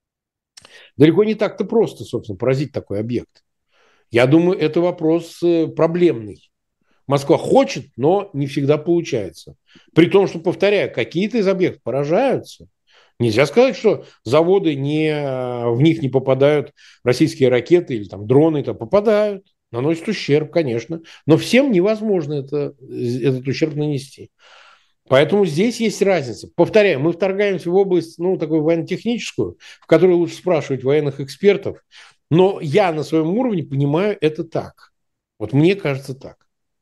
далеко не так-то просто, собственно, поразить такой объект. Я думаю, это вопрос проблемный. Москва хочет, но не всегда получается. При том, что, повторяю, какие-то из объектов поражаются. Нельзя сказать, что заводы в них не попадают российские ракеты или там дроны, это попадают, наносят ущерб, конечно. Но всем невозможно этот ущерб нанести. Поэтому здесь есть разница. Повторяю, мы вторгаемся в область, ну, такую военно-техническую, в которой лучше спрашивать военных экспертов. Но я на своем уровне понимаю это так. Вот мне кажется так.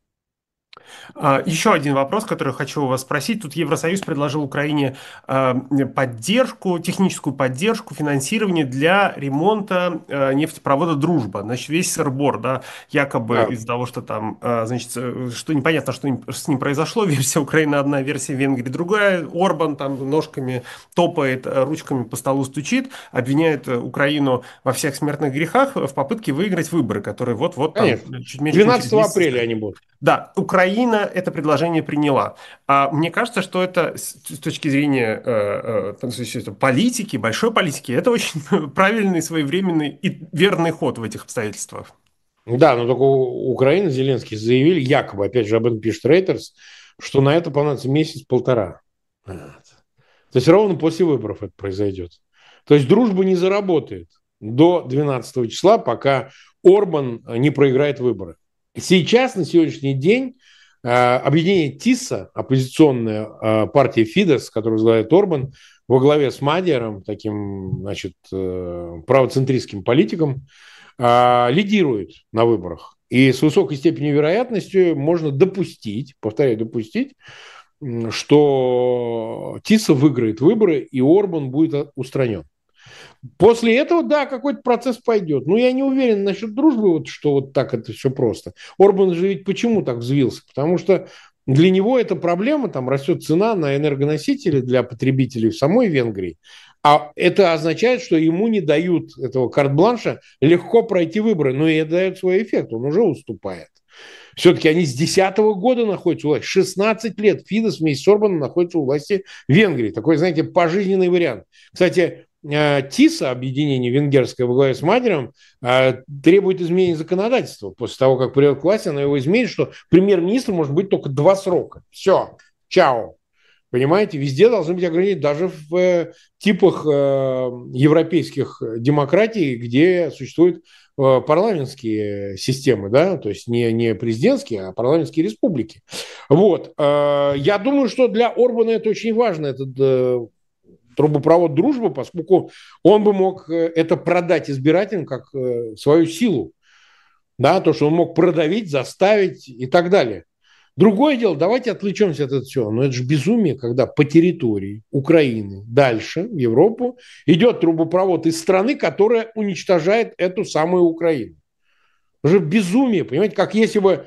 Еще один вопрос, который хочу у вас спросить. Тут Евросоюз предложил Украине поддержку, техническую поддержку, финансирование для ремонта нефтепровода «Дружба». Значит, весь сыр-бор, да, якобы Да, из-за того, что там, значит, что непонятно, что с ним произошло. Версия Украины одна, версия Венгрии другая. Орбан там ножками топает, ручками по столу стучит, обвиняет Украину во всех смертных грехах в попытке выиграть выборы, которые вот-вот там конечно. чуть меньше, чем через 12 месяц апреля состоятся. они будут. Да, Украина это предложение приняла. Мне кажется, что это с точки зрения то есть, политики, большой политики, это очень правильный, своевременный и верный ход в этих обстоятельствах. Да, но только Украина, Зеленский заявили, якобы, опять же, об этом пишет Рейтерс, что на это понадобится месяц-полтора. Вот. То есть ровно после выборов это произойдет. То есть дружба не заработает до 12 числа, пока Орбан не проиграет выборы. Сейчас, на сегодняшний день, объединение ТИСа, оппозиционная партия Фидес, которую возглавляет Орбан, во главе с Мадиаром, таким, значит, правоцентристским политиком, лидирует на выборах. И с высокой степенью вероятности можно допустить, повторяю, допустить, что ТИСа выиграет выборы, и Орбан будет устранен. После этого, да, какой-то процесс пойдет. Но я не уверен насчет дружбы, вот, что вот так это все просто. Орбан же ведь почему так взвился? Потому что для него эта проблема, там растет цена на энергоносители для потребителей в самой Венгрии, а это означает, что ему не дают этого карт-бланша легко пройти выборы, но и это дает свой эффект, он уже уступает. Все-таки они с 2010 года находятся у власти. 16 лет Фидес вместе с Орбаном находится у власти в Венгрии. Такой, знаете, пожизненный вариант. Кстати, ТИСа, объединение венгерское во главе с Мадером, требует изменения законодательства. После того, как придет к власти, она его изменит, что премьер-министр может быть только 2 срока. Все, чао. Понимаете, везде должны быть ограничения, даже в типах европейских демократий, где существуют парламентские системы, да, то есть не президентские, а парламентские республики. Вот. Я думаю, что для Орбана это очень важно, этот трубопровод дружбы, поскольку он бы мог это продать избирателям как свою силу, да, то, что он мог продавить, заставить и так далее. Другое дело, давайте отвлечемся от этого всего. Но это же безумие, когда по территории Украины дальше, в Европу, идет трубопровод из страны, которая уничтожает эту самую Украину. Это же безумие, понимаете, как если бы,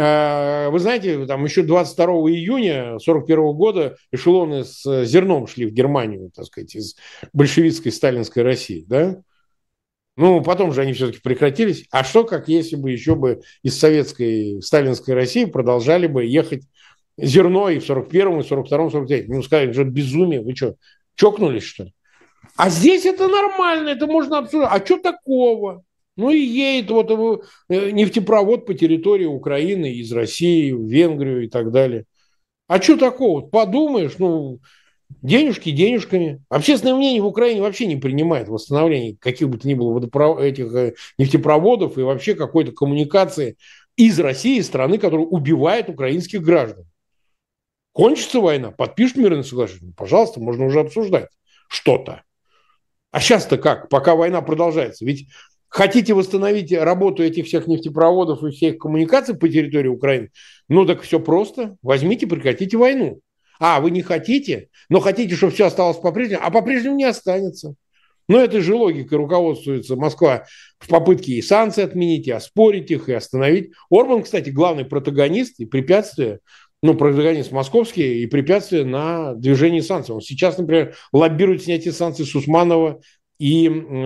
вы знаете, там еще 22 июня 1941 года эшелоны с зерном шли в Германию, так сказать, из большевистской сталинской России, да? Ну, потом же они все-таки прекратились. А что, как если бы еще бы из советской, сталинской России продолжали бы ехать зерно и в 41-м, и в 42-м, 43-м? Ну, сказали, что это безумие. Вы что, чокнулись, что ли? А здесь это нормально, это можно обсуждать. А что такого? Ну и едет вот нефтепровод по территории Украины из России в Венгрию и так далее. А что такого? Подумаешь, ну, денежки денежками. Общественное мнение в Украине вообще не принимает восстановление каких бы то ни было этих нефтепроводов и вообще какой-то коммуникации из России, страны, которая убивает украинских граждан. Кончится война, подпишут мирное соглашение. Ну, пожалуйста, можно уже обсуждать что-то. А сейчас-то как? Пока война продолжается. Ведь хотите восстановить работу этих всех нефтепроводов и всех коммуникаций по территории Украины? Ну так все просто. Возьмите, прекратите войну. А, вы не хотите, но хотите, чтобы все осталось по-прежнему, а по-прежнему не останется. Но этой же логикой руководствуется Москва в попытке и санкции отменить, и оспорить их, и остановить. Орбан, кстати, главный протагонист и препятствие, ну, протагонист московский и препятствие на движение санкций. Он сейчас, например, лоббирует снятие санкций с Усманова и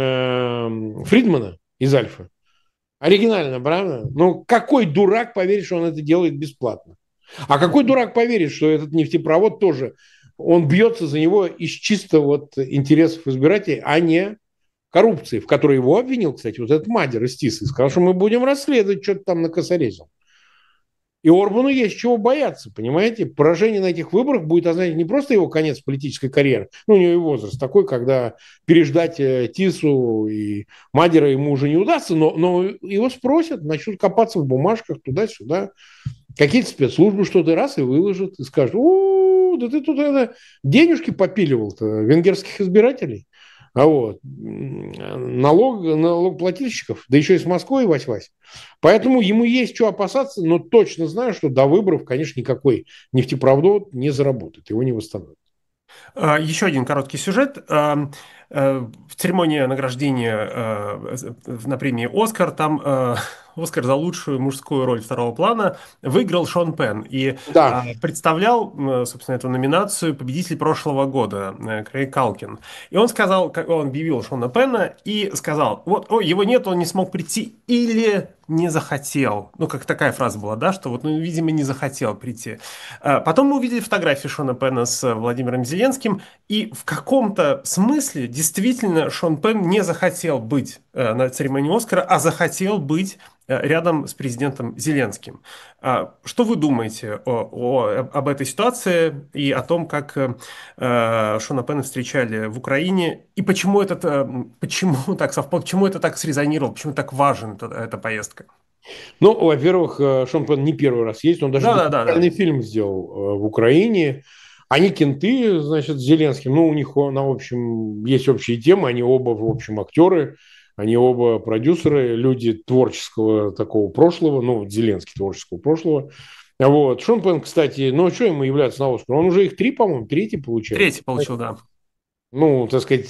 Фридмана из Альфа. Оригинально, правда? Ну, какой дурак поверит, что он это делает бесплатно? А какой дурак поверит, что этот нефтепровод тоже, он бьется за него из чисто вот интересов избирателей, а не коррупции, в которой его обвинил, кстати, вот этот Мадер из ТИСа, и сказал, что мы будем расследовать, что-то там накосорезил. И Орбану есть чего бояться, понимаете? Поражение на этих выборах будет означать не просто его конец политической карьеры, ну, у него и возраст такой, когда переждать ТИСу и Мадера ему уже не удастся, но его спросят, начнут копаться в бумажках туда-сюда. Какие-то спецслужбы что-то раз и выложат, и скажут, да ты тут денежки попиливал-то венгерских избирателей. А вот, налогоплательщиков, да еще и с Москвой вась-вась. Поэтому ему есть что опасаться, но точно знаю, что до выборов, конечно, никакой нефтепровод не заработает, его не восстановят. Еще один короткий сюжет. В церемонии награждения на премии «Оскар» там «Оскар» за лучшую мужскую роль второго плана выиграл Шон Пенн и Да. представлял, собственно, эту номинацию победитель прошлого года Крейг Калкин. И он сказал, он объявил Шона Пенна и сказал, вот, его нет, он не смог прийти или не захотел. Ну, как такая фраза была, да, что вот, ну, видимо, не захотел прийти. Потом мы увидели фотографии Шона Пенна с Владимиром Зеленским, и в каком-то смысле действительно Шон Пенн не захотел быть на церемонии «Оскара», а захотел быть рядом с президентом Зеленским. Что вы думаете об этой ситуации и о том, как Шона Пенна встречали в Украине, и почему почему так совпало, почему это так срезонировало, почему так важна эта поездка? Ну, во-первых, Шон Пенн не первый раз есть, он даже Да. документальный фильм сделал в Украине. Они кенты, значит, с Зеленским. Ну, у них, в общем, есть общие темы, они оба, в общем, актеры, они оба продюсеры, люди творческого такого прошлого, ну, Зеленский творческого прошлого. Вот. Шон Пенн, кстати, ну, что ему является на Оскар? Он уже их 3, по-моему, третий получает. Третий получил, да. Ну, так сказать,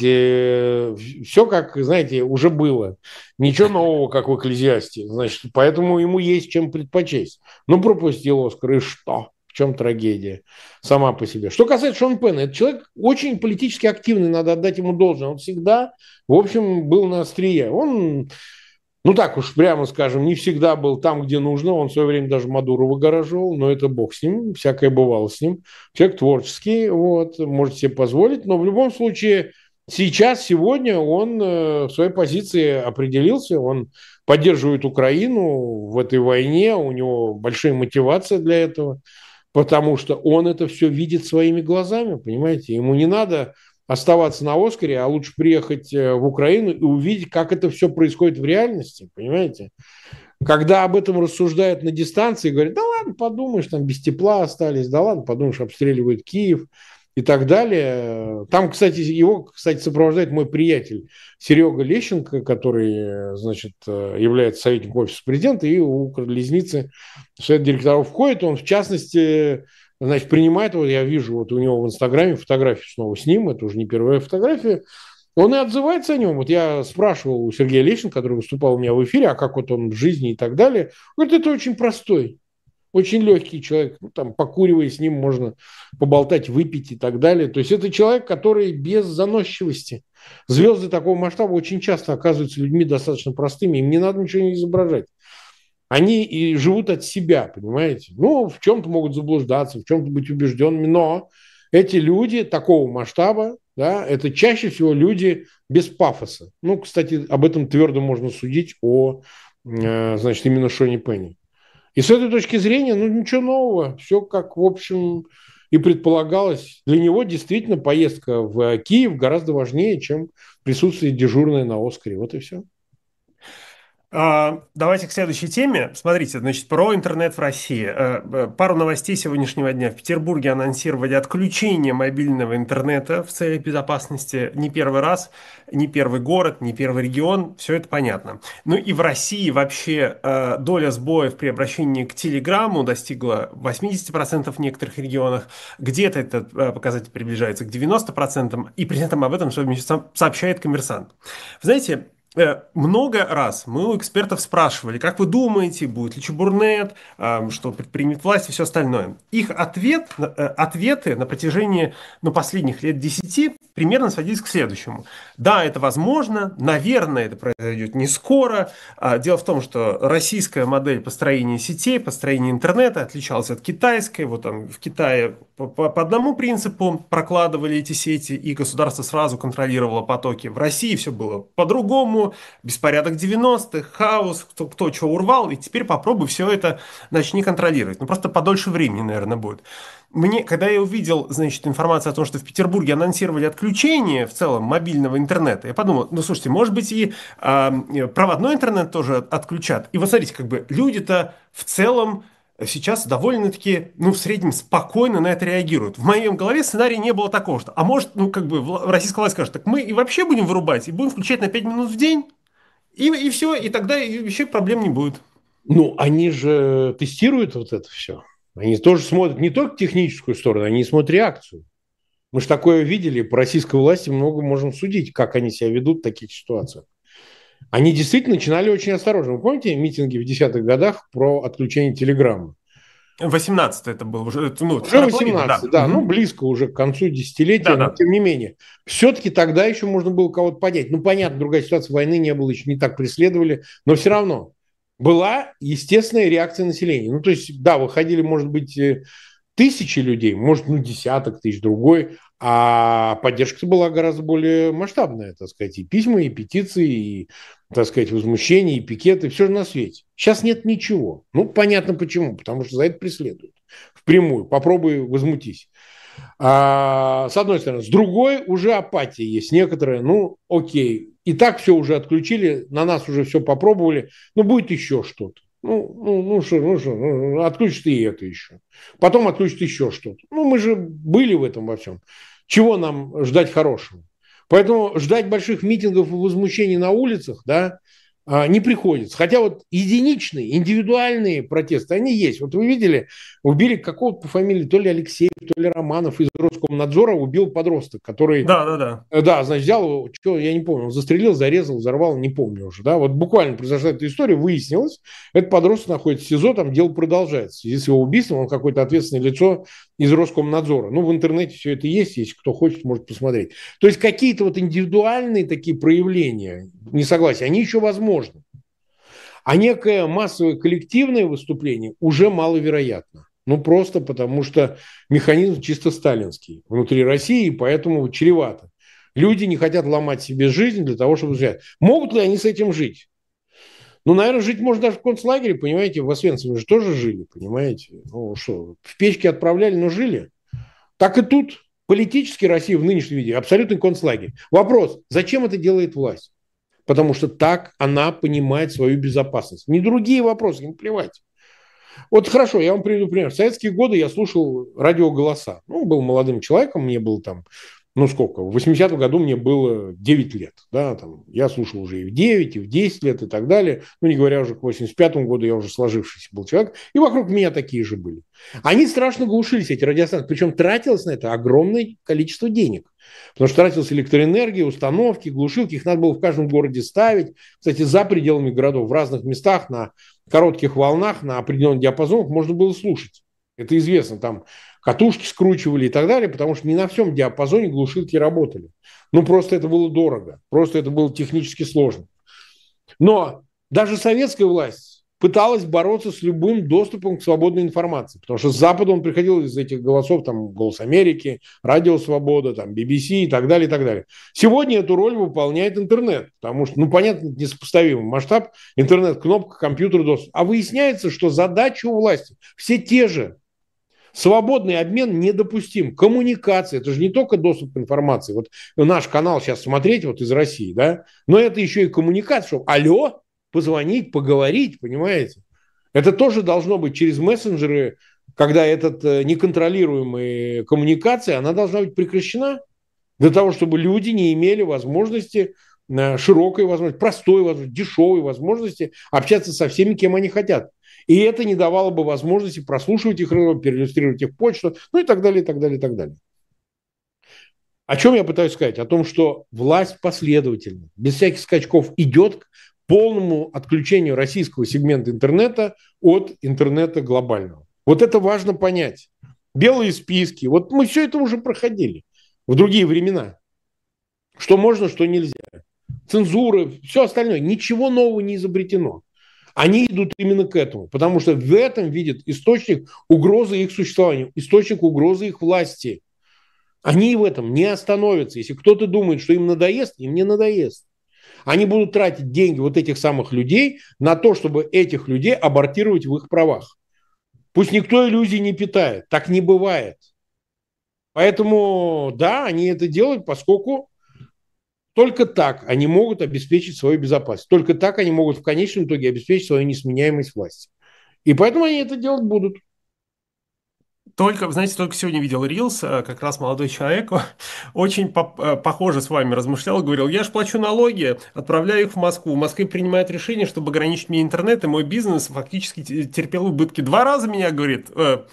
все как, знаете, уже было. Ничего нового, как в «Экклезиасте». Значит, поэтому ему есть чем предпочесть. Ну, пропустил Оскар, и что? В чем трагедия сама по себе? Что касается Шона Пенна, это человек очень политически активный, надо отдать ему должное. Он всегда, в общем, был на острие. Он, ну так уж прямо скажем, не всегда был там, где нужно. Он в свое время даже Мадуру выгораживал, но это бог с ним, всякое бывало с ним. Человек творческий, вот, может себе позволить, но в любом случае сейчас, сегодня он в своей позиции определился, он поддерживает Украину в этой войне, у него большая мотивация для этого, потому что он это все видит своими глазами, понимаете, ему не надо оставаться на Оскаре, а лучше приехать в Украину и увидеть, как это все происходит в реальности, понимаете? Когда об этом рассуждают на дистанции, говорят, да ладно, подумаешь, там без тепла остались, да ладно, подумаешь, обстреливают Киев и так далее. Там, кстати, его, кстати, сопровождает мой приятель Серега Лещенко, который, значит, является советником офиса президента и у Лизницы в совет директоров входит. Он, в частности, значит, принимает, вот я вижу вот у него в Инстаграме фотографию снова с ним, это уже не первая фотография, он и отзывается о нем. Вот я спрашивал у Сергея Лещенко, который выступал у меня в эфире, а как вот он в жизни и так далее. Он говорит, это очень простой, очень легкий человек. Ну, там, покуривая с ним, можно поболтать, выпить и так далее. То есть это человек, который без заносчивости. Звезды такого масштаба очень часто оказываются людьми достаточно простыми. Им не надо ничего не изображать. Они и живут от себя, понимаете? Ну, в чем-то могут заблуждаться, в чем-то быть убежденными, но эти люди такого масштаба, да, это чаще всего люди без пафоса. Ну, кстати, об этом твердо можно судить о, значит, именно Шоне Пенни. И с этой точки зрения, ну, ничего нового. Все как, в общем, и предполагалось. Для него действительно поездка в Киев гораздо важнее, чем присутствие дежурное на Оскаре. Вот и все. Давайте к следующей теме. Смотрите, значит, про интернет в России. Пару новостей сегодняшнего дня. В Петербурге анонсировали отключение мобильного интернета в целях безопасности. Не первый раз, не первый город, не первый регион. Все это понятно. Ну и в России вообще доля сбоев при обращении к Телеграмму достигла 80% в некоторых регионах. Где-то этот показатель приближается к 90%. И при этом об этом сообщает «Коммерсант». Знаете, много раз мы у экспертов спрашивали, как вы думаете, будет ли Чебурнет, что предпримет власть и все остальное. Их ответы на протяжении последних лет 10 примерно сводились к следующему. Да, это возможно, наверное, это произойдет не скоро. Дело в том, что российская модель построения сетей, построения интернета отличалась от китайской. Вот там в Китае по одному принципу прокладывали эти сети, и государство сразу контролировало потоки. В России все было по-другому, беспорядок 90-х, хаос, кто что урвал, и теперь попробуй все это начни контролировать. Ну, просто подольше времени, наверное, будет. Когда я увидел, значит, информацию о том, что в Петербурге анонсировали отключение в целом мобильного интернета, я подумал, ну, слушайте, может быть, и проводной интернет тоже отключат. И вот смотрите, как бы люди-то в целом сейчас довольно-таки, ну, в среднем спокойно на это реагируют. В моем голове сценария не было такого, что, а может, ну, как бы российская власть скажет, так мы и вообще будем вырубать, и будем включать на 5 минут в день, и все, и тогда еще проблем не будет. Ну, они же тестируют вот это все. Они тоже смотрят не только техническую сторону, они смотрят реакцию. Мы же такое видели, по российской власти много можем судить, как они себя ведут в таких ситуациях. Они действительно начинали очень осторожно. Вы помните митинги в десятых годах про отключение телеграммы? 18 это был уже, ну, Уже вторая половина, да. 18, да, ну Мгм. близко уже к концу десятилетия, Да, но да. тем не менее. Все-таки тогда еще можно было кого-то понять. Ну, понятно, другая ситуация, войны не было, еще не так преследовали, но все равно была естественная реакция населения. Ну, то есть, да, выходили, может быть, тысячи людей, может, ну, десяток тысяч, другой, а поддержка была гораздо более масштабная, так сказать, и письма, и петиции, и, так сказать, возмущения, и пикеты, все же на свете. Сейчас нет ничего. Ну, понятно почему, потому что за это преследуют впрямую. Попробуй возмутись. С одной стороны. С другой уже апатия есть некоторая. Ну, окей. И так все уже отключили, на нас уже все попробовали. Ну, будет еще что-то. Отключат и это еще. Потом отключат еще что-то. Ну, мы же были в этом во всем. Чего нам ждать хорошего? Поэтому ждать больших митингов и возмущений на улицах, да, не приходится. Хотя вот единичные, индивидуальные протесты, они есть. Вот вы видели, убили какого-то по фамилии, то ли Алексеев, то ли Романов из Роскомнадзора, убил подросток, который, Да, да, да. да, значит, взял его, что, я не помню, он застрелил, зарезал, взорвал, не помню уже, да, вот буквально произошла эта история, выяснилось, этот подросток находится в СИЗО, там дело продолжается. В связи с его убийством он какое-то ответственное лицо из Роскомнадзора. Ну, в интернете все это есть, если кто хочет, может посмотреть. То есть какие-то вот индивидуальные такие проявления несогласия, они еще возможны. А некое массовое коллективное выступление уже маловероятно. Ну, просто потому что механизм чисто сталинский внутри России, поэтому чревато. Люди не хотят ломать себе жизнь для того, чтобы взять. Могут ли они с этим жить? Ну, наверное, жить можно даже в концлагере, понимаете, в Освенциме же тоже жили, понимаете. Ну, что, в печки отправляли, но жили. Так и тут политически Россия в нынешнем виде абсолютный концлагерь. Вопрос, зачем это делает власть? Потому что так она понимает свою безопасность. Не другие вопросы, им плевать. Вот хорошо, я вам приведу пример. В советские годы я слушал радио «Голоса». Ну, был молодым человеком, мне было там, ну сколько, в 80-м году мне было 9 лет. Да, там, я слушал уже и в 9, и в 10 лет и так далее. Ну, не говоря уже к 85-му году, я уже сложившийся был человек. И вокруг меня такие же были. Они страшно глушились, эти радиостанции. Причем тратилось на это огромное количество денег. Потому что тратилась электроэнергия, установки, глушилки. Их надо было в каждом городе ставить. Кстати, за пределами городов, в разных местах, на коротких волнах, на определенных диапазонах можно было слушать. Это известно. Там катушки скручивали и так далее, потому что не на всем диапазоне глушилки работали. Ну, просто это было дорого. Просто это было технически сложно. Но даже советская власть пыталась бороться с любым доступом к свободной информации, потому что с Запада он приходил из этих голосов, там, «Голос Америки», «Радио Свобода», там, BBC и так далее, и так далее. Сегодня эту роль выполняет интернет, потому что, ну, понятно, несопоставимый масштаб, интернет, кнопка, компьютер, доступ. А выясняется, что задачи у власти все те же. Свободный обмен недопустим. Коммуникация, это же не только доступ к информации. Вот наш канал сейчас смотреть вот из России, да, но это еще и коммуникация, чтобы алло, позвонить, поговорить, понимаете? Это тоже должно быть через мессенджеры, когда эта неконтролируемая коммуникация, она должна быть прекращена для того, чтобы люди не имели возможности, широкой возможности, простой возможности, дешевой возможности общаться со всеми, кем они хотят. И это не давало бы возможности прослушивать их, переиллюстрировать их почту, ну и так далее, и так далее, и так далее. О чем я пытаюсь сказать? О том, что власть последовательно, без всяких скачков, идет к полному отключению российского сегмента интернета от интернета глобального. Вот это важно понять. Белые списки. Вот мы все это уже проходили в другие времена. Что можно, что нельзя. Цензуры, все остальное. Ничего нового не изобретено. Они идут именно к этому, потому что в этом видят источник угрозы их существованию, источник угрозы их власти. Они в этом не остановятся. Если кто-то думает, что им надоест, им не надоест. Они будут тратить деньги вот этих самых людей на то, чтобы этих людей абортировать в их правах. Пусть никто иллюзий не питает. Так не бывает. Поэтому, да, они это делают, поскольку только так они могут обеспечить свою безопасность. Только так они могут в конечном итоге обеспечить свою несменяемость власти. И поэтому они это делать будут. Только, знаете, только сегодня видел Рилс, как раз молодой человек, очень похоже с вами размышлял, говорил, я же плачу налоги, отправляю их в Москву. В Москве принимают решение, чтобы ограничить мне интернет, и мой бизнес фактически терпел убытки. 2 раза меня, говорит,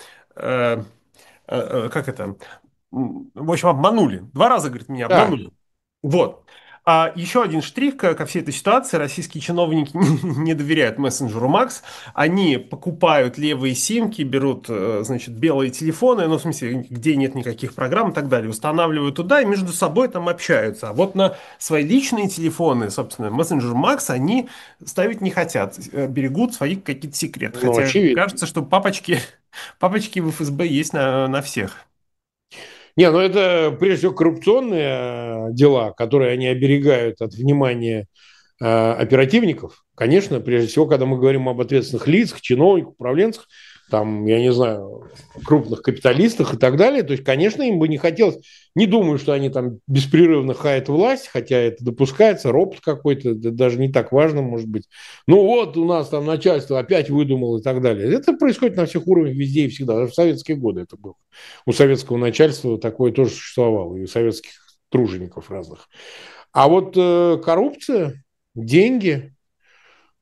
как это, в общем, обманули. 2 раза, говорит, меня Да. обманули. Вот. А еще один штрих ко всей этой ситуации. Российские чиновники не доверяют мессенджеру Макс. Они покупают левые симки, берут, значит, белые телефоны, ну, в смысле, где нет никаких программ и так далее, устанавливают туда и между собой там общаются. А вот на свои личные телефоны, собственно, мессенджер Макс они ставить не хотят, берегут свои какие-то секреты. Ну, Хотя очевидно. кажется, что папочки в ФСБ есть на всех. Не, ну это прежде всего коррупционные дела, которые они оберегают от внимания оперативников. Конечно, прежде всего, когда мы говорим об ответственных лицах, чиновниках, управленцах, там, я не знаю, крупных капиталистах и так далее, то есть, конечно, им бы не хотелось, не думаю, что они там беспрерывно хаят власть, хотя это допускается, ропот какой-то, это даже не так важно, может быть. Ну вот, у нас там начальство опять выдумало и так далее. Это происходит на всех уровнях, везде и всегда, даже в советские годы это было. У советского начальства такое тоже существовало, и у советских тружеников разных. А вот коррупция, деньги,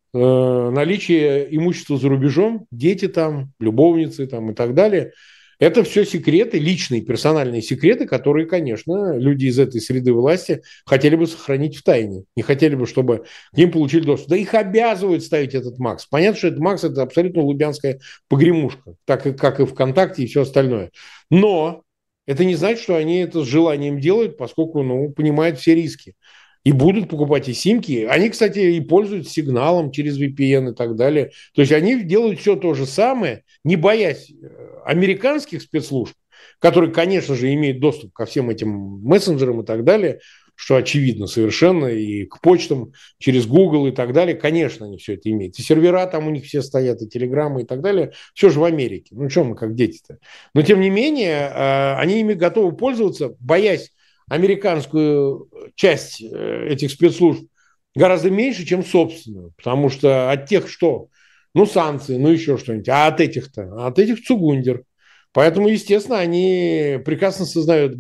наличие имущества за рубежом, дети там, любовницы там и так далее. Это все секреты, личные, персональные секреты, которые, конечно, люди из этой среды власти хотели бы сохранить в тайне. Не хотели бы, чтобы к ним получили доступ. Да их обязывают ставить этот МАКС. Понятно, что этот МАКС – это абсолютно лубянская погремушка, так как и ВКонтакте и все остальное. Но это не значит, что они это с желанием делают, поскольку понимают все риски. И будут покупать и симки. Они, кстати, и пользуются сигналом через VPN и так далее. То есть они делают все то же самое, не боясь американских спецслужб, которые, конечно же, имеют доступ ко всем этим мессенджерам и так далее, что очевидно совершенно, и к почтам через Google и так далее, конечно, они все это имеют. И сервера там у них все стоят, и телеграммы и так далее. Все же в Америке. Ну, что мы как дети-то? Но, тем не менее, они ими готовы пользоваться, боясь американскую часть этих спецслужб гораздо меньше, чем собственную. Потому что от тех что? Ну, санкции, ну, еще что-нибудь. А от этих-то? А от этих цугундер. Поэтому, естественно, они прекрасно сознают,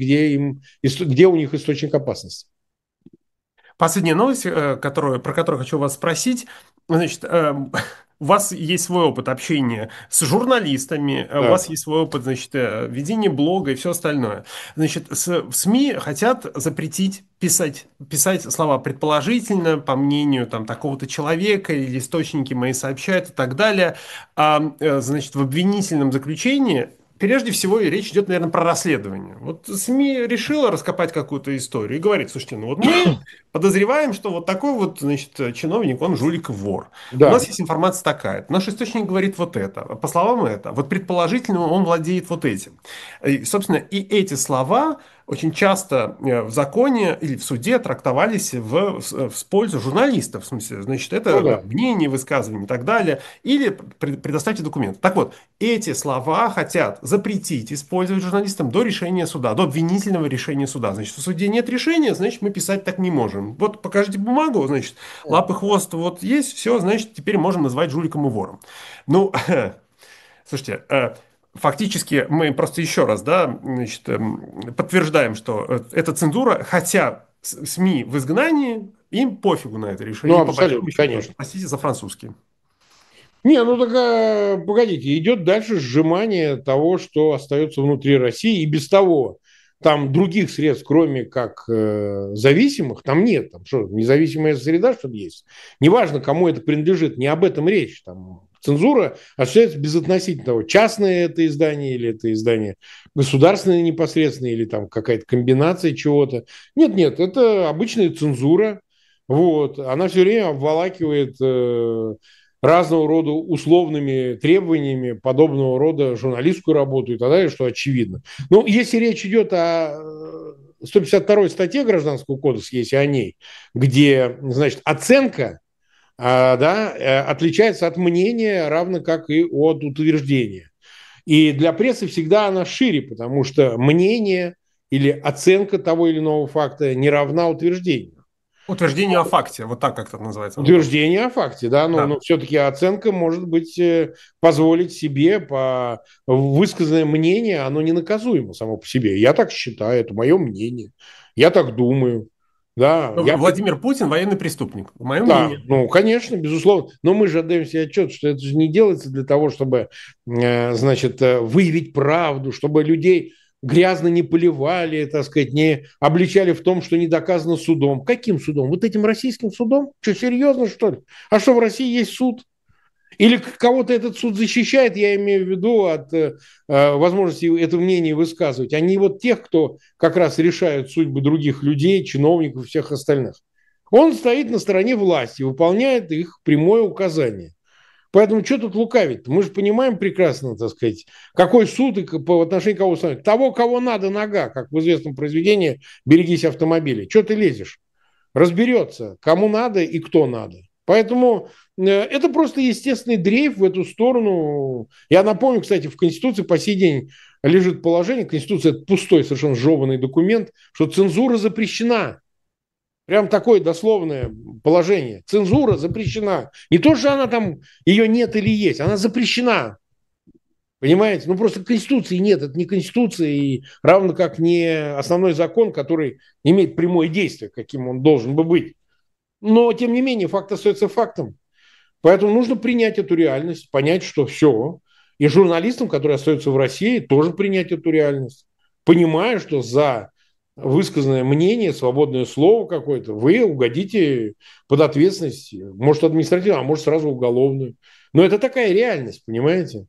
где у них источник опасности. Последняя новость, про которую хочу вас спросить. Значит, у вас есть свой опыт общения с журналистами, у Да. вас есть свой опыт, значит, ведения блога и все остальное. Значит, в СМИ хотят запретить писать слова предположительно, по мнению там такого-то человека, или источники мои сообщают и так далее. Значит, в обвинительном заключении прежде всего, и речь идет, наверное, про расследование. Вот СМИ решила раскопать какую-то историю и говорит, слушайте, ну вот мы подозреваем, что вот такой вот, значит, чиновник, он жулик и вор. У Да. нас есть информация такая. Наш источник говорит вот это. По словам это. Вот предположительно он владеет вот этим. И, собственно, и эти слова очень часто в законе или в суде трактовались в пользу журналистов. В смысле, значит, Ну это да. мнение, высказывание и так далее. Или предоставьте документы. Так вот, эти слова хотят запретить использовать журналистам до решения суда, до обвинительного решения суда. Значит, в суде нет решения, значит, мы писать так не можем. Вот покажите бумагу, значит, лапы, хвост вот есть, все, значит, теперь можем назвать жуликом и вором. Ну, слушайте, фактически мы просто еще раз, да, значит, подтверждаем, что это цензура, хотя СМИ в изгнании, им пофигу на это Ну, решение, по большому абсолютно, счету, конечно. простите за французский. Не, ну так, погодите, идет дальше сжимание того, что остается внутри России, и без того там других средств, кроме как зависимых, там нет. Там что, независимая среда, что ли, есть? Неважно, кому это принадлежит, не об этом речь. Там цензура осуществляется безотносительно того, частное это издание или это издание государственное непосредственно, или там какая-то комбинация чего-то. Нет, нет, это обычная цензура. Вот. Она все время обволакивает разного рода условными требованиями подобного рода журналистскую работу и так далее, что очевидно. Ну, если речь идет о 152 статье Гражданского кодекса, если о ней, где, значит, оценка да, отличается от мнения, равно как и от утверждения. И для прессы всегда она шире, потому что мнение или оценка того или иного факта не равна утверждению. Утверждение о факте, вот так как это называется. Ну, Утверждение о факте, да, но да. все-таки оценка может быть позволить себе по высказанное мнение, оно не наказуемо само по себе. Я так считаю, это мое мнение, я так думаю, да, Ну, Владимир Путин военный преступник, мое да, мнение. ну, конечно, безусловно, но мы же отдаем себе отчет, что это же не делается для того, чтобы, значит, выявить правду, чтобы людей грязно не поливали, так сказать, не обличали в том, что не доказано судом. Каким судом? Вот этим российским судом? Что, серьезно, что ли? А что, в России есть суд? Или кого-то этот суд защищает, я имею в виду, от возможности это мнение высказывать, а не вот тех, кто как раз решает судьбы других людей, чиновников и всех остальных. Он стоит на стороне власти, выполняет их прямое указание. Поэтому что тут лукавить? Мы же понимаем прекрасно, так сказать, какой суд и по отношению к кого установить. Того, кого надо, нога, как в известном произведении «Берегись автомобиля». Что ты лезешь? Разберется, кому надо и кто надо. Поэтому это просто естественный дрейф в эту сторону. Я напомню, кстати, в Конституции по сей день лежит положение, Конституция – это пустой, совершенно жеванный документ, что цензура запрещена. Прям такое дословное положение. Цензура запрещена. Не то, что она там, ее нет или есть, она запрещена. Понимаете? Ну, просто Конституции нет. Это не Конституция, и равно как не основной закон, который имеет прямое действие, каким он должен бы быть. Но, тем не менее, факт остается фактом. Поэтому нужно принять эту реальность, понять, что все. И журналистам, которые остаются в России, тоже принять эту реальность, понимая, что за высказанное мнение, свободное слово какое-то, вы угодите под ответственность, может, административную, а может, сразу уголовную. Но это такая реальность, понимаете?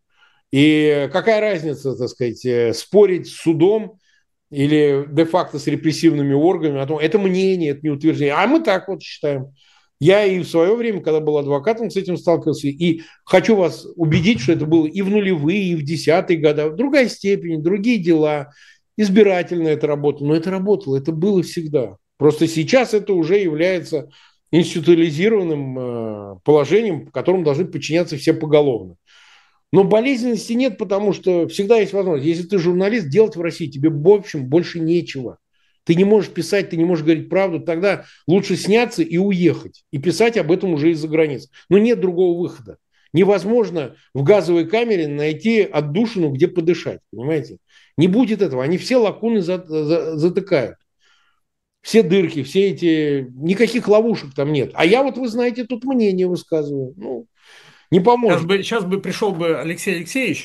И какая разница, так сказать, спорить с судом или де-факто с репрессивными органами о том, это мнение, это не утверждение. А мы так вот считаем. Я и в свое время, когда был адвокатом, с этим сталкивался. И хочу вас убедить, что это было и в нулевые, и в десятые годы. Другая степень, другие дела. Избирательно это работало. Но это работало, это было всегда. Просто сейчас это уже является институализированным положением, которому должны подчиняться все поголовно. Но болезненности нет, потому что всегда есть возможность. Если ты журналист, делать в России тебе, в общем, больше нечего. Ты не можешь писать, ты не можешь говорить правду, тогда лучше сняться и уехать. И писать об этом уже из-за границ. Но нет другого выхода. Невозможно в газовой камере найти отдушину, где подышать. Понимаете? Не будет этого. Они все лакуны затыкают. Все дырки, все эти... Никаких ловушек там нет. А я вот, вы знаете, тут мнение высказываю. Ну, не поможет. Сейчас бы пришел бы Алексей Алексеевич,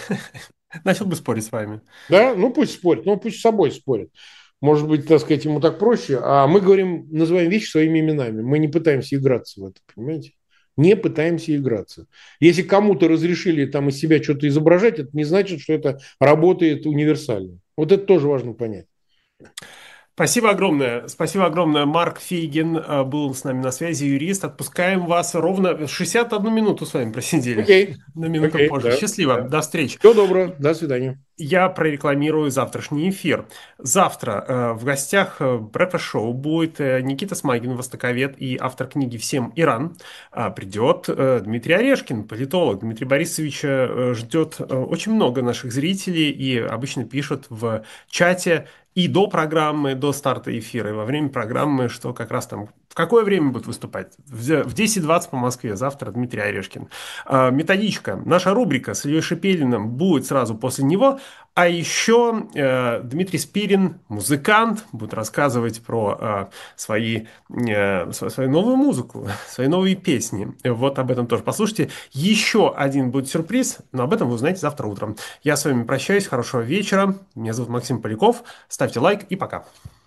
начал бы спорить с вами. Да, ну пусть спорит, ну пусть с собой спорит. Может быть, так сказать, ему так проще. А мы говорим, называем вещи своими именами. Мы не пытаемся играться в это, понимаете? Не пытаемся играться. Если кому-то разрешили там из себя что-то изображать, это не значит, что это работает универсально. Вот это тоже важно понять. Спасибо огромное. Спасибо огромное. Марк Фейгин был с нами на связи, юрист. Отпускаем вас ровно 61 минуту с вами просидели. Окей, На минуту окей, позже. да, Счастливо. да. До встречи. Всего доброго, до свидания. Я прорекламирую завтрашний эфир. Завтра в гостях Breakfast Show будет Никита Смагин, востоковед и автор книги «Всем Иран». Придет Дмитрий Орешкин, политолог. Дмитрий Борисович ждет очень много наших зрителей и обычно пишет в чате и до программы, до старта эфира, и во время программы, что как раз там в какое время будет выступать? В 10:20 по Москве завтра Дмитрий Орешкин. Методичка. Наша рубрика с Ильей Шепелиным будет сразу после него. А еще Дмитрий Спирин, музыкант, будет рассказывать про свою новую музыку, свои новые песни. Вот об этом тоже послушайте. Еще один будет сюрприз, но об этом вы узнаете завтра утром. Я с вами прощаюсь. Хорошего вечера. Меня зовут Максим Поляков. Ставьте лайк и пока.